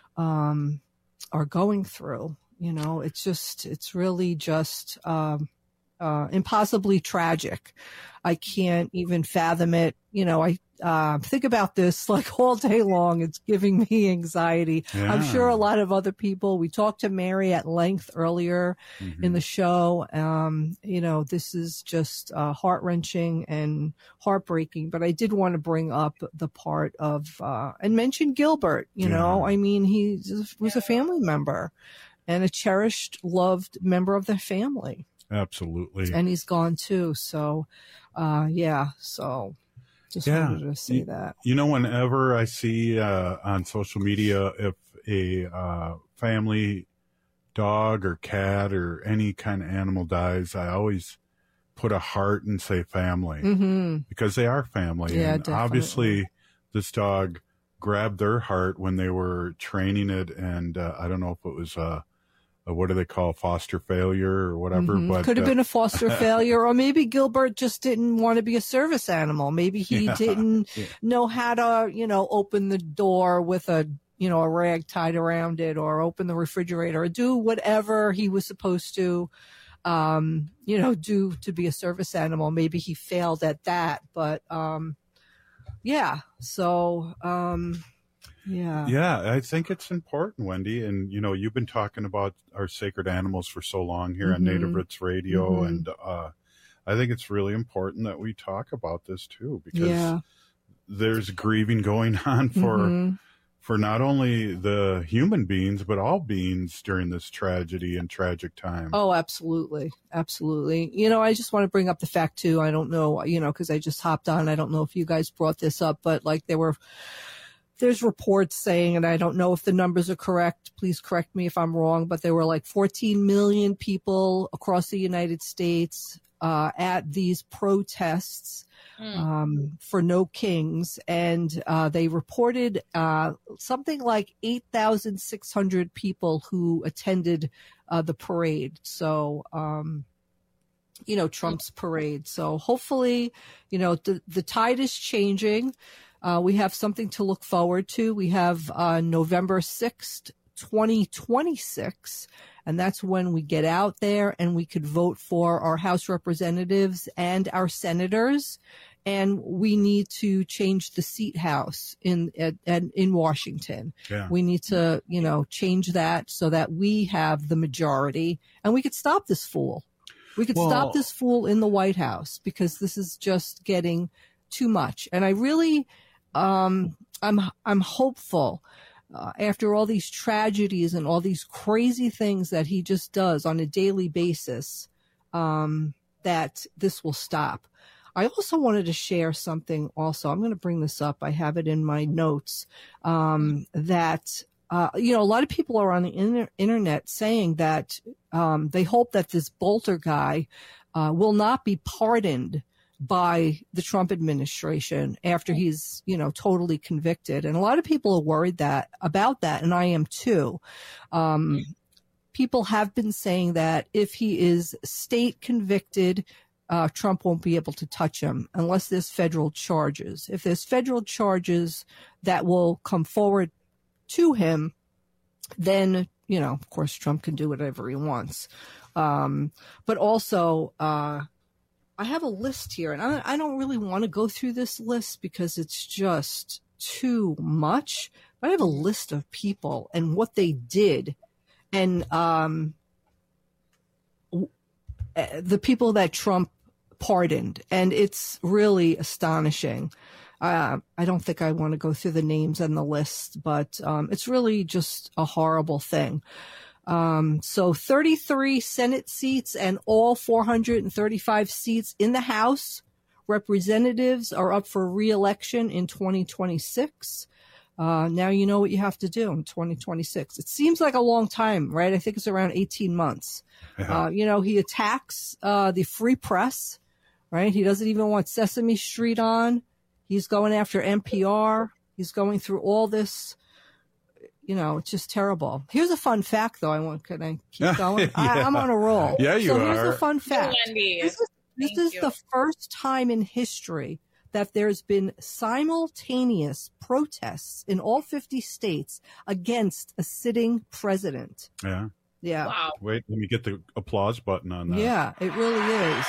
um, are going through. You know, it's just, it's really just um, uh, impossibly tragic. I can't even fathom it. You know, I uh, think about this like all day long. It's giving me anxiety. Yeah. I'm sure a lot of other people, we talked to Mary at length earlier Mm-hmm. in the show. Um, you know, this is just uh, heart wrenching and heartbreaking, but I did want to bring up the part of, uh, and mention Gilbert, you Yeah. know, I mean, he was a family member and a cherished, loved member of their family. Absolutely. And he's gone too. So, uh, yeah. So just Yeah. wanted to say you, that. You know, whenever I see uh, on social media if a uh, family dog or cat or any kind of animal dies, I always put a heart and say family Mhm. because they are family. Yeah, and definitely. obviously, this dog grabbed their heart when they were training it, and uh, I don't know if it was uh, a, what do they call foster failure or whatever. Mhm. But could have uh, been a foster failure, or maybe Gilbert just didn't want to be a service animal. Maybe he Yeah. didn't Yeah. know how to, you know, open the door with a, you know, a rag tied around it, or open the refrigerator, or do whatever he was supposed to, um, you know, do to be a service animal. Maybe he failed at that, but, um, yeah. So, um, yeah. Yeah, I think it's important, Wendy. And, you know, you've been talking about our sacred animals for so long here on Native Mhm. Roots Radio. Mhm. And uh, I think it's really important that we talk about this, too, because Yeah. there's grieving going on for Mhm. for not only the human beings, but all beings during this tragedy and tragic time. Oh, absolutely. Absolutely. You know, I just want to bring up the fact too. I don't know, you know, cause I just hopped on. I don't know if you guys brought this up, but like there were, there's reports saying, and I don't know if the numbers are correct. Please correct me if I'm wrong, but there were like fourteen million people across the United States, uh, at these protests. Um, for No Kings, and uh, they reported uh, something like eight thousand six hundred people who attended uh, the parade. So, um, you know, Trump's parade. So hopefully, you know, the, the tide is changing. Uh, we have something to look forward to. We have uh, November sixth, twenty twenty-six. And that's when we get out there and we could vote for our House representatives and our senators. And we need to change the seat house in at, at, in Washington. Yeah. We need to, you know, change that so that we have the majority and we could stop this fool. We could Well- stop this fool in the White House, because this is just getting too much. And I really, um, I'm I'm hopeful uh, after all these tragedies and all these crazy things that he just does on a daily basis, um, that this will stop. I also wanted to share something also. I'm going to bring this up. I have it in my notes, um, that, uh, you know, a lot of people are on the inter- internet saying that um, they hope that this Bolter guy uh, will not be pardoned by the Trump administration after he's, you know, totally convicted. And a lot of people are worried that about that, and I am too. Um, people have been saying that if he is state convicted, Uh, Trump won't be able to touch him unless there's federal charges. If there's federal charges that will come forward to him, then, you know, of course, Trump can do whatever he wants. Um, but also, uh, I have a list here, and I, I don't really want to go through this list because it's just too much. But I have a list of people and what they did. And um, the people that Trump pardoned, and it's really astonishing. Uh, I don't think I want to go through the names and the list, but um, it's really just a horrible thing. Um, so thirty-three Senate seats and all four hundred thirty-five seats in the House representatives are up for re-election in twenty twenty-six. Uh, now you know what you have to do in twenty twenty-six. It seems like a long time, right? I think it's around eighteen months. Yeah. Uh, you know, he attacks uh, the free press, right? He doesn't even want Sesame Street on. He's going after N P R. He's going through all this. You know, it's just terrible. Here's a fun fact, though. I want. Can I keep going? yeah. I, I'm on a roll. Yeah, you so are. So here's a fun fact. Wendy. This is, this is the first time in history that there's been simultaneous protests in all fifty states against a sitting president. Yeah. Yeah. Wow. Wait, let me get the applause button on that. Yeah, it really is.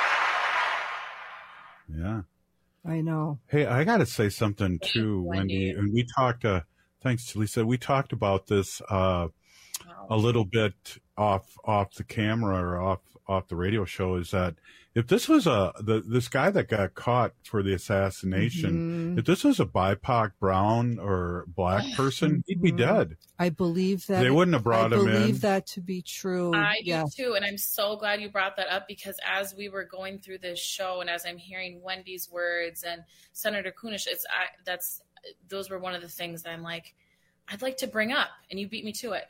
Yeah. I know. Hey, I got to say something too, Wendy. And we talked, uh, thanks, Lisa. We talked about this uh, a little bit off off the camera or off off the radio show. Is that if this was a the this guy that got caught for the assassination, mm-hmm. if this was a B I P O C brown or black person, he'd be dead. I believe that they wouldn't have brought I him in. I believe that to be true. I yeah. do too, and I'm so glad you brought that up because as we were going through this show, and as I'm hearing Wendy's words and Senator Kunesh, it's I, that's those were one of the things that I'm like, I'd like to bring up, and you beat me to it.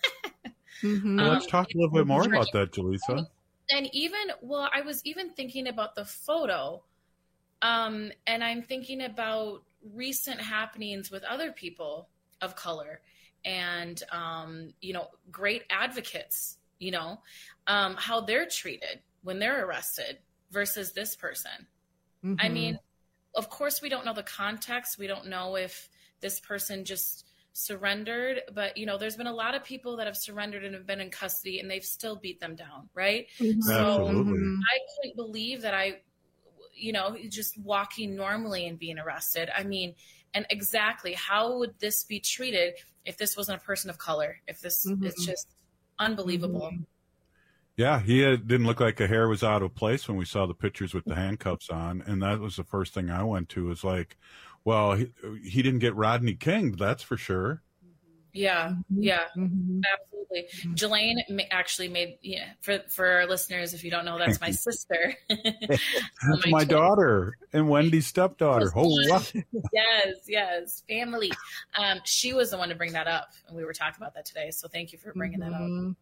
mm-hmm. Well, let's um, talk a little bit more about that, Jaleesa. And even, well, I was even thinking about the photo, um, and I'm thinking about recent happenings with other people of color and, um, you know, great advocates, you know, um, how they're treated when they're arrested versus this person. Mm-hmm. I mean, of course, we don't know the context. We don't know if this person just surrendered, but you know, there's been a lot of people that have surrendered and have been in custody and they've still beat them down, right? Mm-hmm. So Absolutely. I couldn't believe that I, you know, just walking normally and being arrested. I mean, and exactly how would this be treated if this wasn't a person of color? If this mm-hmm. it's just unbelievable. Mm-hmm. Yeah, he had, didn't look like a hair was out of place when we saw the pictures with the handcuffs on, and that was the first thing I went to. Was like, well, he, he didn't get Rodney King, that's for sure. Yeah, yeah, mm-hmm. absolutely. Jelaine actually made, yeah, for for our listeners, if you don't know, that's my sister. That's my, my daughter and Wendy's stepdaughter. Oh, wow. Yes, yes, family. Um, she was the one to bring that up, and we were talking about that today. So thank you for bringing mm-hmm. that up.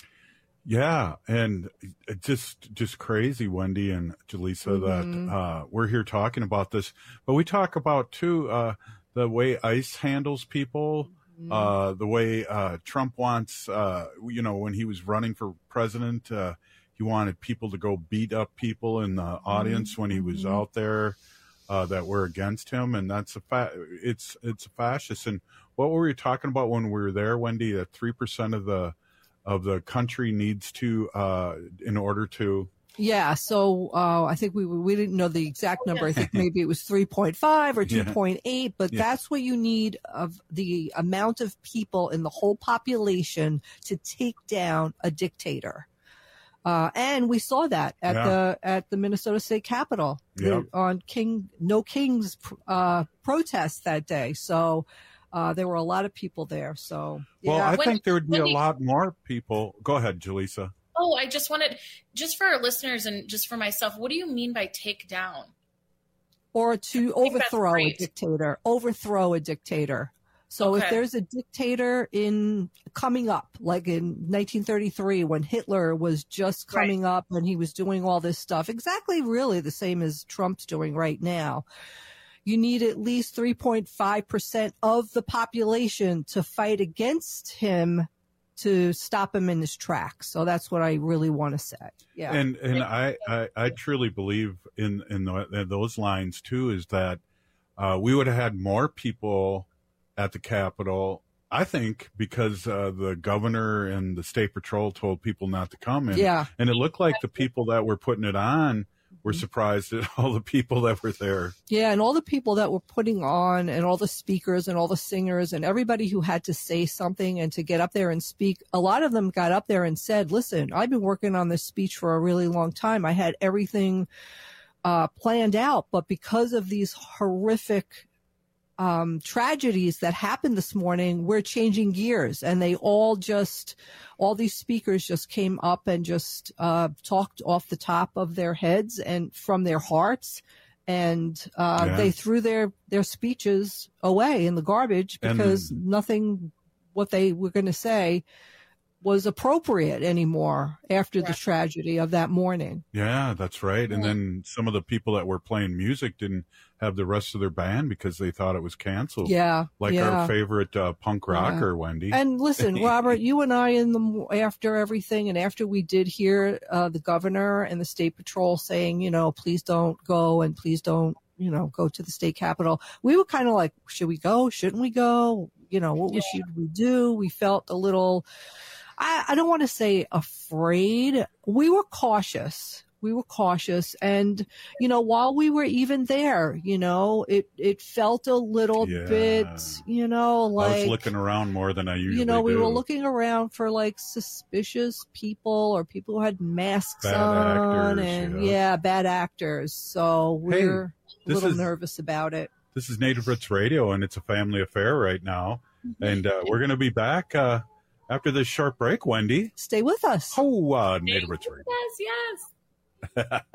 Yeah, and just just crazy, Wendy and Jaleesa, mm-hmm. that uh, we're here talking about this. But we talk about, too, uh, the way ICE handles people, mm-hmm. uh, the way uh, Trump wants, uh, you know, when he was running for president, uh, he wanted people to go beat up people in the audience mm-hmm. when he was out there uh, that were against him. And that's a fa- it's, it's a fascist. And what were we talking about when we were there, Wendy, that three percent of the of the country needs to, uh, in order to. Yeah. So, uh, I think we, we didn't know the exact number. I think maybe it was three point five or two point eight, but yeah. that's what you need of the amount of people in the whole population to take down a dictator. Uh, and we saw that at Yeah. the at the Minnesota State Capitol Yep. on King No Kings uh, protest that day. So uh, there were a lot of people there. So Well, yeah. I When- think there would be a when you- lot more people. Go ahead, Jaleesa. Oh, I just wanted, just for our listeners and just for myself, what do you mean by take down? Or to I think that's overthrow a great. dictator. Overthrow a dictator. So if Okay. there's a dictator in coming up, like in nineteen thirty-three when Hitler was just coming up and he was doing all this stuff, exactly really the same as Trump's doing right now. You need at least three point five percent of the population to fight against him to stop him in his tracks. So that's what I really want to say. Yeah. And and I, I, I truly believe in in, the, in those lines too. Is that uh, we would have had more people at the Capitol. I think because uh, the governor and the state patrol told people not to come in. Yeah. And it looked like the people that were putting it on were surprised at all the people that were there. Yeah, and all the people that were putting on and all the speakers and all the singers and everybody who had to say something and to get up there and speak, a lot of them got up there and said, listen, I've been working on this speech for a really long time. I had everything uh, planned out, but because of these horrific um, tragedies that happened this morning, we're changing gears. And they all just, all these speakers just came up and just uh, talked off the top of their heads and from their hearts. And uh, Yeah. they threw their, their speeches away in the garbage And- because nothing what they were going to say was appropriate anymore after the tragedy of that morning. Yeah, that's right. And then some of the people that were playing music didn't have the rest of their band because they thought it was canceled. Yeah, Like yeah. our favorite uh, punk rocker, Yeah. Wendy. And listen, Robert, you and I, in the after everything, and after we did hear uh, the governor and the state patrol saying, you know, please don't go and please don't, you know, go to the state capitol, we were kind of like, should we go? Shouldn't we go? You know, what should we do? We felt a little, I, I don't want to say afraid. We were cautious. We were cautious. And, you know, while we were even there, you know, it, it felt a little Yeah. bit, you know, like, I was looking around more than I usually you know, we do. were looking around for like suspicious people or people who had masks Bad on actors, and yeah. yeah, bad actors. So Hey, we're a this little is- nervous about it. This is Native Roots Radio, and it's a family affair right now. Mm-hmm. And uh, we're going to be back uh, after this short break, Wendy. Stay with us. Oh, uh, Native Roots Radio. Yes, yes.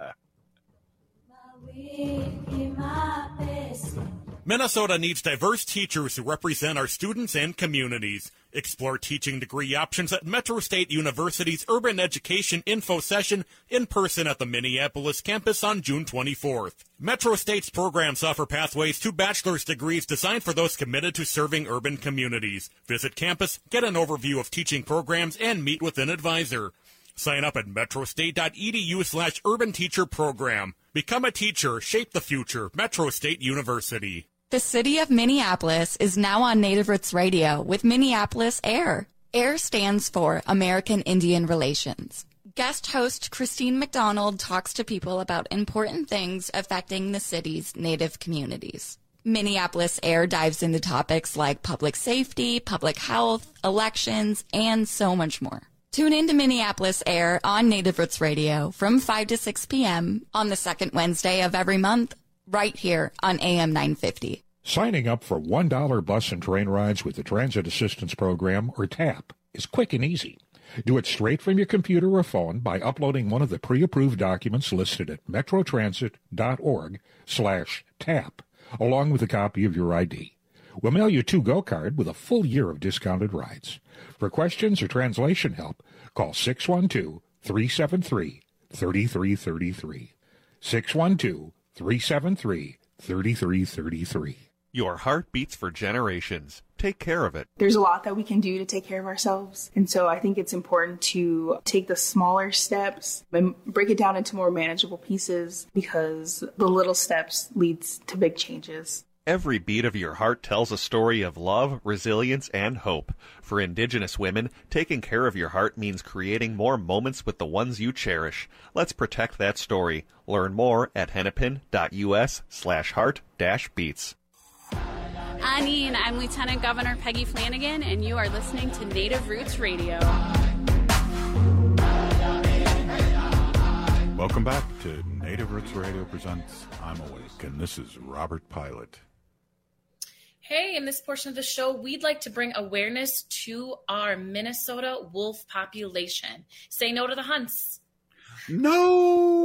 Minnesota needs diverse teachers who represent our students and communities. Explore teaching degree options at Metro State University's Urban Education Info Session in person at the Minneapolis campus on June twenty-fourth. Metro State's programs offer pathways to bachelor's degrees designed for those committed to serving urban communities. Visit campus, get an overview of teaching programs, and meet with an advisor. Sign up at metrostate.edu slash urban teacher program. Become a teacher, shape the future. Metro State University. The city of Minneapolis is now on Native Roots Radio with Minneapolis AIR. AIR stands for American Indian Relations. Guest host Christine McDonald talks to people about important things affecting the city's Native communities. Minneapolis AIR dives into topics like public safety, public health, elections, and so much more. Tune in to Minneapolis AIR on Native Roots Radio from five to six p.m. on the second Wednesday of every month, right here on A M nine fifty. Signing up for one dollar bus and train rides with the Transit Assistance Program, or TAP, is quick and easy. Do it straight from your computer or phone by uploading one of the pre-approved documents listed at metrotransit.org slash TAP, along with a copy of your I D. We'll mail you a to-go card with a full year of discounted rides. For questions or translation help, call six one two, three seven three, three three three three. six one two, three seven three, three three three three. Your heart beats for generations. Take care of it. There's a lot that we can do to take care of ourselves. And so I think it's important to take the smaller steps and break it down into more manageable pieces, because the little steps leads to big changes. Every beat of your heart tells a story of love, resilience, and hope. For Indigenous women, taking care of your heart means creating more moments with the ones you cherish. Let's protect that story. Learn more at hennepin.us slash heart dash beats. Anine, I'm Lieutenant Governor Peggy Flanagan, and you are listening to Native Roots Radio. Welcome back to Native Roots Radio presents I'm Awake, and this is Robert Pilot. Hey, in this portion of the show, we'd like to bring awareness to our Minnesota wolf population. Say no to the hunts. No!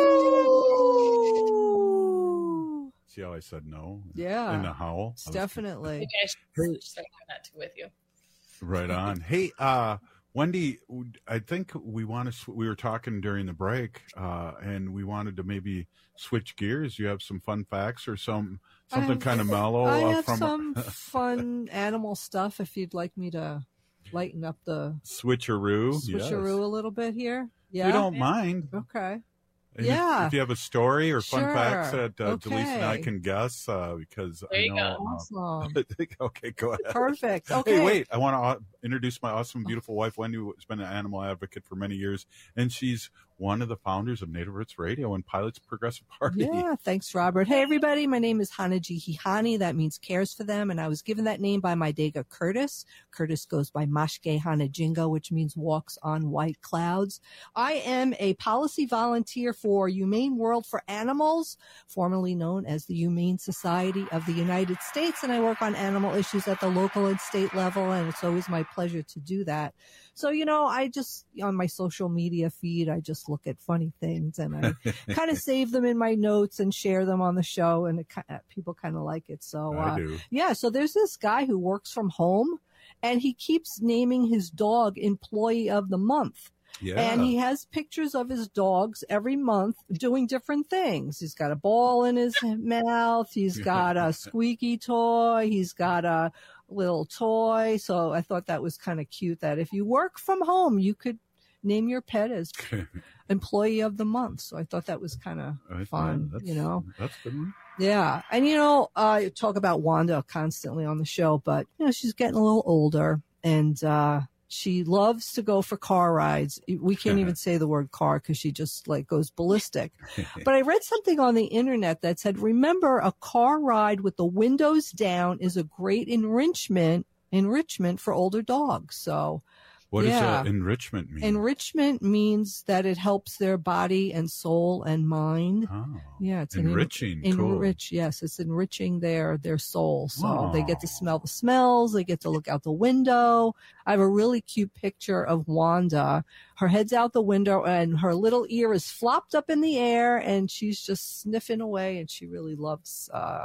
Oh! See how I said no? Yeah. In the howl? Definitely. Maybe I should start doing that too with you. Right on. Hey, uh, Wendy, I think we want to. We were talking during the break, uh, and we wanted to maybe switch gears. You have some fun facts or some something have, kind of mellow? I uh, have from some fun animal stuff. If you'd like me to lighten up the switcheroo, switcheroo yes. a little bit here, yeah, we don't mind. Okay. And Yeah. If, if you have a story or fun Sure. facts that uh, Okay. Delise and I can guess, uh, because There I you know. go. uh, Awesome. okay, go ahead. Perfect. Okay. Hey, wait! I want to uh, introduce my awesome, beautiful wife, Wendy, who's been an animal advocate for many years, and she's one of the founders of Native Roots Radio and Pilot's Progressive Party. Yeah, thanks, Robert. Hey, everybody. My name is Hanaji Hihani. That means cares for them. And I was given that name by my Dega Curtis. Curtis goes by Mashke Hanajingo, which means walks on white clouds. I am a policy volunteer for Humane World for Animals, formerly known as the Humane Society of the United States. And I work on animal issues at the local and state level. And it's always my pleasure to do that. So, you know, I just, on my social media feed, I just look at funny things and I kind of save them in my notes and share them on the show. And it, people kind of like it. So, I uh, do. yeah. So there's this guy who works from home and he keeps naming his dog Employee of the Month. Yeah. And he has pictures of his dogs every month doing different things. He's got a ball in his mouth. He's got a squeaky toy. He's got a little toy. So I thought that was kind of cute that if you work from home, you could name your pet as Employee of the Month. So I thought that was kind of fun, that's, you know. That's good one. Yeah. And, you know, I uh, talk about Wanda constantly on the show, but, you know, she's getting a little older and, uh, she loves to go for car rides. We can't even say the word car because she just like goes ballistic. But I read something on the internet that said, remember, a car ride with the windows down is a great enrichment, enrichment for older dogs. So, What yeah. does uh, enrichment mean? Enrichment means that it helps their body and soul and mind. Oh, yeah, it's enriching. An en- cool. enrich, yes, it's enriching their their soul. So Wow. they get to smell the smells. They get to look out the window. I have a really cute picture of Wanda. Her head's out the window and her little ear is flopped up in the air, and she's just sniffing away. And she really loves. Uh,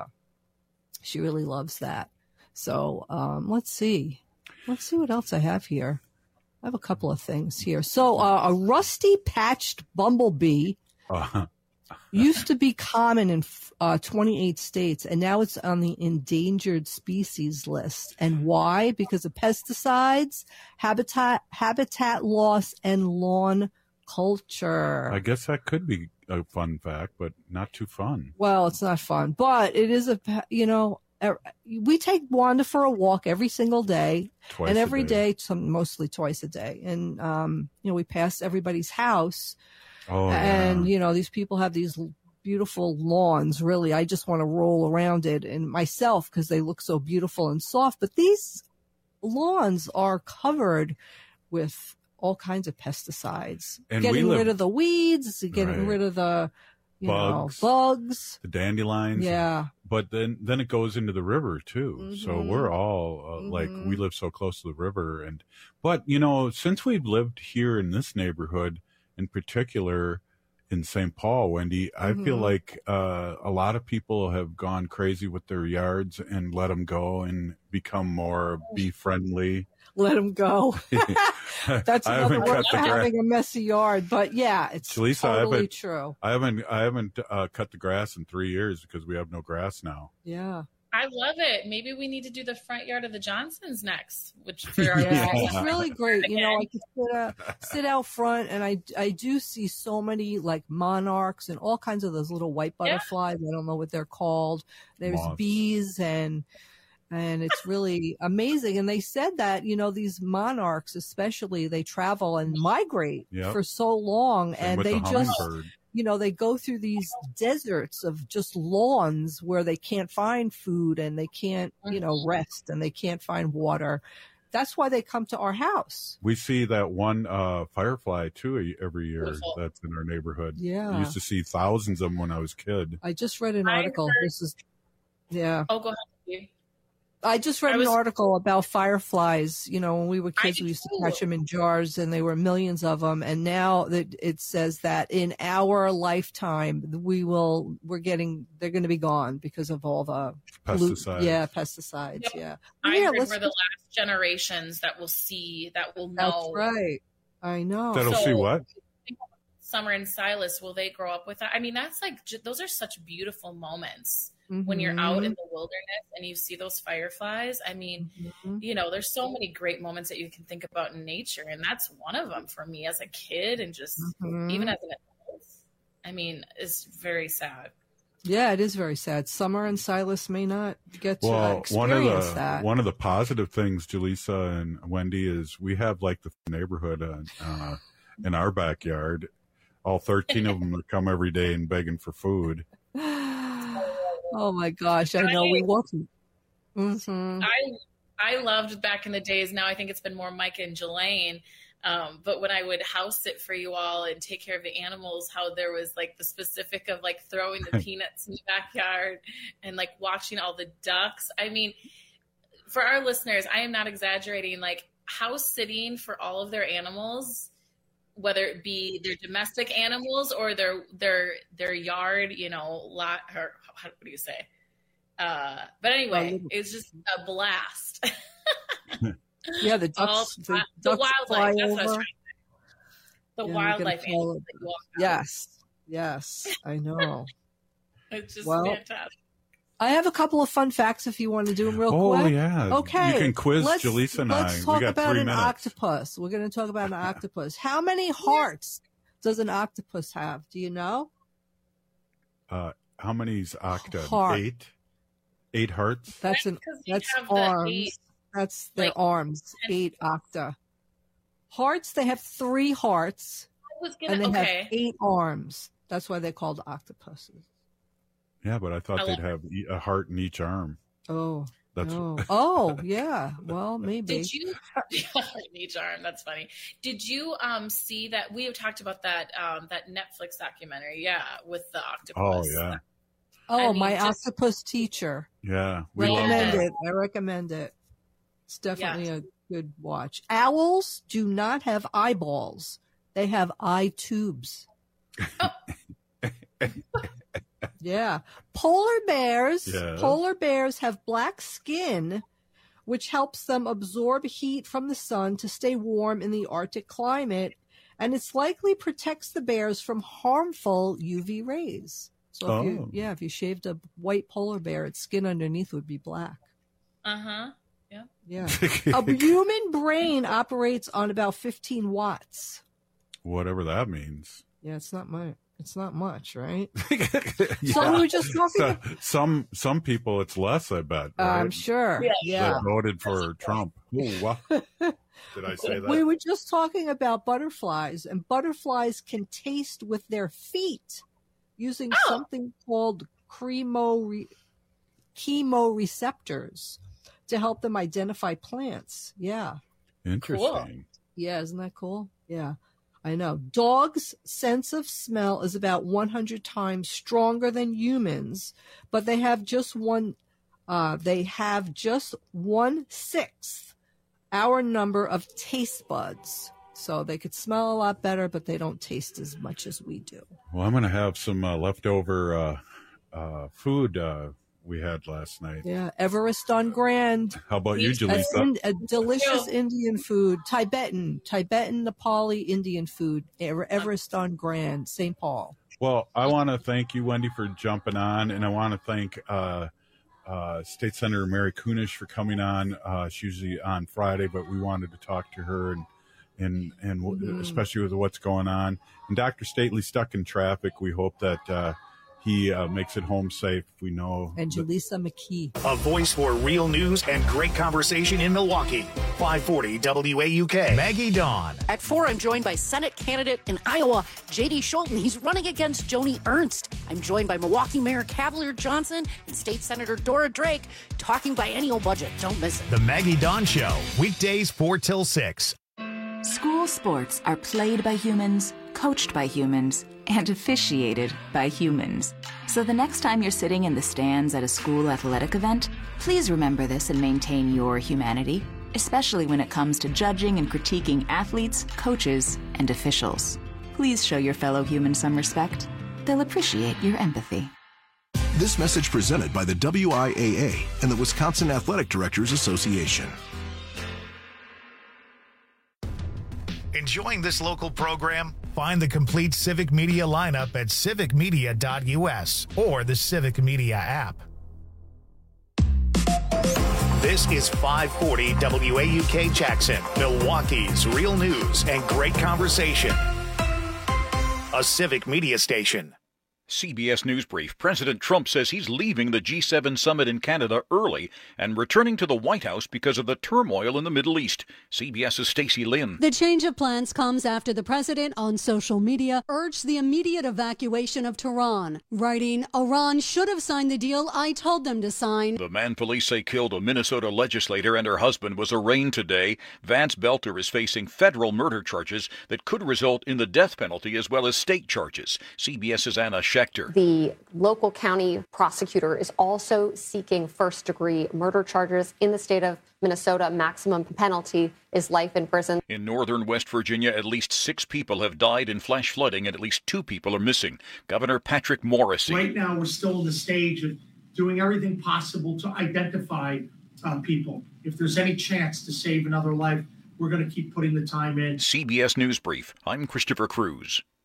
she really loves that. So um, let's see. Let's see what else I have here. I have a couple of things here. So uh, a rusty patched bumblebee Uh, used to be common in uh, twenty-eight states, and now it's on the endangered species list. And why? Because of pesticides, habitat habitat loss, and lawn culture. I guess that could be a fun fact, but not too fun. Well, it's not fun, but it is a, you know, er- we take Wanda for a walk every single day. Twice and a every day. day, some, mostly twice a day. And, um, you know, we pass everybody's house. Oh, and, yeah. you know, these people have these beautiful lawns. Really, I just want to roll around it and myself because they look so beautiful and soft. But these lawns are covered with all kinds of pesticides, And we getting live- rid of the weeds, getting Right. rid of the, you Bugs. know, bugs. The dandelions. Yeah. But then, then it goes into the river too. So Mhm. we're all uh, like, Mhm. we live so close to the river. And, but you know, since we've lived here in this neighborhood in particular in Saint Paul, Wendy, I feel Mhm. like uh, a lot of people have gone crazy with their yards and let them go and become more bee friendly. Let them go. That's I another haven't word cut for the grass. having a messy yard. But yeah, it's Lisa, I totally haven't, true. I haven't, I haven't uh, cut the grass in three years because we have no grass now. Yeah. I love it. Maybe we need to do the front yard of the Johnsons next, which for our Yeah, it's really great. You know, I can sit, uh, sit out front, and I I do see so many like monarchs and all kinds of those little white butterflies. I don't know what they're called. There's Moths. bees and and it's really amazing. And they said that, you know, these monarchs, especially, they travel and migrate Yep. for so long, Same and with they the just hummingbird. you know, they go through these deserts of just lawns where they can't find food and they can't, you know, rest and they can't find water. That's why they come to our house. We see that one uh, firefly, too, every year. Beautiful. That's in our neighborhood. Yeah. I used to see thousands of them when I was a kid. I just read an I article. heard- This is, yeah. Oh, go ahead. Steve. I just read I was- an article about fireflies. You know, when we were kids, I we used to too. catch them in jars, and there were millions of them. And now that it says that in our lifetime, we will, we're getting, they're going to be gone because of all the pollu- Pesticides. Yeah, pesticides. Yep. Yeah. I yeah, heard let's- we're the last generations that will see, that will That's know. right. I know. That'll see what? Summer and Silas, will they grow up with that? I mean, that's like, j- those are such beautiful moments when you're out in the wilderness and you see those fireflies. I mean, Mhm. you know, there's so many great moments that you can think about in nature. And that's one of them for me as a kid and just Mhm. even as an adult. I mean, it's very sad. Yeah, it is very sad. Summer and Silas may not get to uh, Well, experience one of the that. one of the positive things, Jaleesa and Wendy, is we have like the neighborhood uh, uh, in our backyard. All thirteen of them that come every day and begging for food. Oh my gosh, I know. We walk. Mm-hmm. I I loved back in the days. Now I think it's been more Mike and Jelaine. Um, but when I would house sit for you all and take care of the animals, how there was like the specific of like throwing the peanuts in the backyard and like watching all the ducks. I mean, for our listeners, I am not exaggerating. Like house sitting for all of their animals, whether it be their domestic animals or their their their yard, you know, lot or how, what do you say? Uh, but anyway, it's just a blast. Yeah, the All ducks. the, The, the ducks fly wildlife. That's what I was over. trying to say. The Yeah, we wildlife gotta follow- animals that you walk out. Yes, yes, I know. It's just Well, fantastic. I have a couple of fun facts if you want to do them real Oh, quick. yeah. Okay. You can quiz let's, Jaleesa and let's I. We talk got about three an minutes. octopus. We're going to talk about an octopus. How many hearts does an octopus have? Do you know? Uh, how many's octa? Heart. Eight? Eight hearts? That's an you that's have the arms. eight, That's their like, arms. Eight octa. Hearts. They have three hearts, I was gonna, and they okay. have eight arms. That's why they're called octopuses. Yeah, but I thought I they'd love have e- a heart in each arm. Oh. That's Oh, oh yeah. Well, maybe. Did you each arm? That's funny. Did you um see that we have talked about that um that Netflix documentary? Yeah, with the octopus. Oh, yeah. Oh, I mean, my just- octopus teacher. Yeah. We love Recommend that. it. I recommend it. It's definitely a good watch. Owls do not have eyeballs. They have eye tubes. Yeah. Polar bears, Yes. polar bears have black skin, which helps them absorb heat from the sun to stay warm in the Arctic climate, and it's likely protects the bears from harmful U V rays. So if you, Oh. yeah, if you shaved a white polar bear, its skin underneath would be black. Uh huh. Yeah. Yeah. A human brain operates on about fifteen watts. Whatever that means. Yeah, it's not much. It's not much, right? Yeah. So we were just talking. So- some some people it's less, I bet. Right? I'm sure. Yeah. That Yeah. voted for Trump. Oh, wow. Did I say that? We were just talking about butterflies, and butterflies can taste with their feet using Oh. something called chemo chemoreceptors to help them identify plants. Yeah. Interesting. Yeah, isn't that cool? Yeah, I know. Dogs' sense of smell is about one hundred times stronger than humans, but they have just one. Uh, they have just one sixth our number of taste buds, so they could smell a lot better, but they don't taste as much as we do. Well, I'm going to have some uh, leftover uh, uh, food uh, we had last night. Yeah, Everest on Grand. How about you, A, Jaleesa? in- a delicious Indian food, Tibetan, Tibetan, Nepali Indian food. Ever- Everest on Grand, Saint Paul. Well, I want to thank you, Wendy, for jumping on, and I want to thank uh, uh, State Senator Mary Kunish for coming on. Uh, she's usually on Friday, but we wanted to talk to her, and and and w Mhm. especially with what's going on. And Doctor Stately stuck in traffic. We hope that uh, he uh, makes it home safe. We know. And that- Jaleesa McKee. A voice for real news and great conversation in Milwaukee. five forty W A U K. Maggie Dawn. At four, I'm joined by Senate candidate in Iowa, J D Scholten. He's running against Joni Ernst. I'm joined by Milwaukee Mayor Cavalier Johnson and State Senator Dora Drake talking biennial budget. Don't miss it. The Maggie Dawn Show, weekdays four till six. School sports are played by humans, coached by humans, and officiated by humans. So the next time you're sitting in the stands at a school athletic event, please remember this and maintain your humanity, especially when it comes to judging and critiquing athletes, coaches, and officials. Please show your fellow humans some respect. They'll appreciate your empathy. This message presented by the W I A A and the Wisconsin Athletic Directors Association. Enjoying this local program? Find the complete Civic Media lineup at civic media dot U S or the Civic Media app. This is five forty W A U K Jackson, Milwaukee's real news and great conversation. A Civic Media station. C B S News Brief. President Trump says he's leaving the G seven summit in Canada early and returning to the White House because of the turmoil in the Middle East. CBS's Stacey Lynn. The change of plans comes after the president on social media urged the immediate evacuation of Tehran, writing, "Iran should have signed the deal I told them to sign." The man police say killed a Minnesota legislator and her husband was arraigned today. Vance Belter is facing federal murder charges that could result in the death penalty as well as state charges. CBS's Anna Schechter. The local county prosecutor is also seeking first-degree murder charges in the state of Minnesota. Maximum penalty is life in prison. In northern West Virginia, at least six people have died in flash flooding and at least two people are missing. Governor Patrick Morrisey. Right now, we're still in the stage of doing everything possible to identify uh, people. If there's any chance to save another life, we're going to keep putting the time in. C B S News Brief. I'm Christopher Cruz.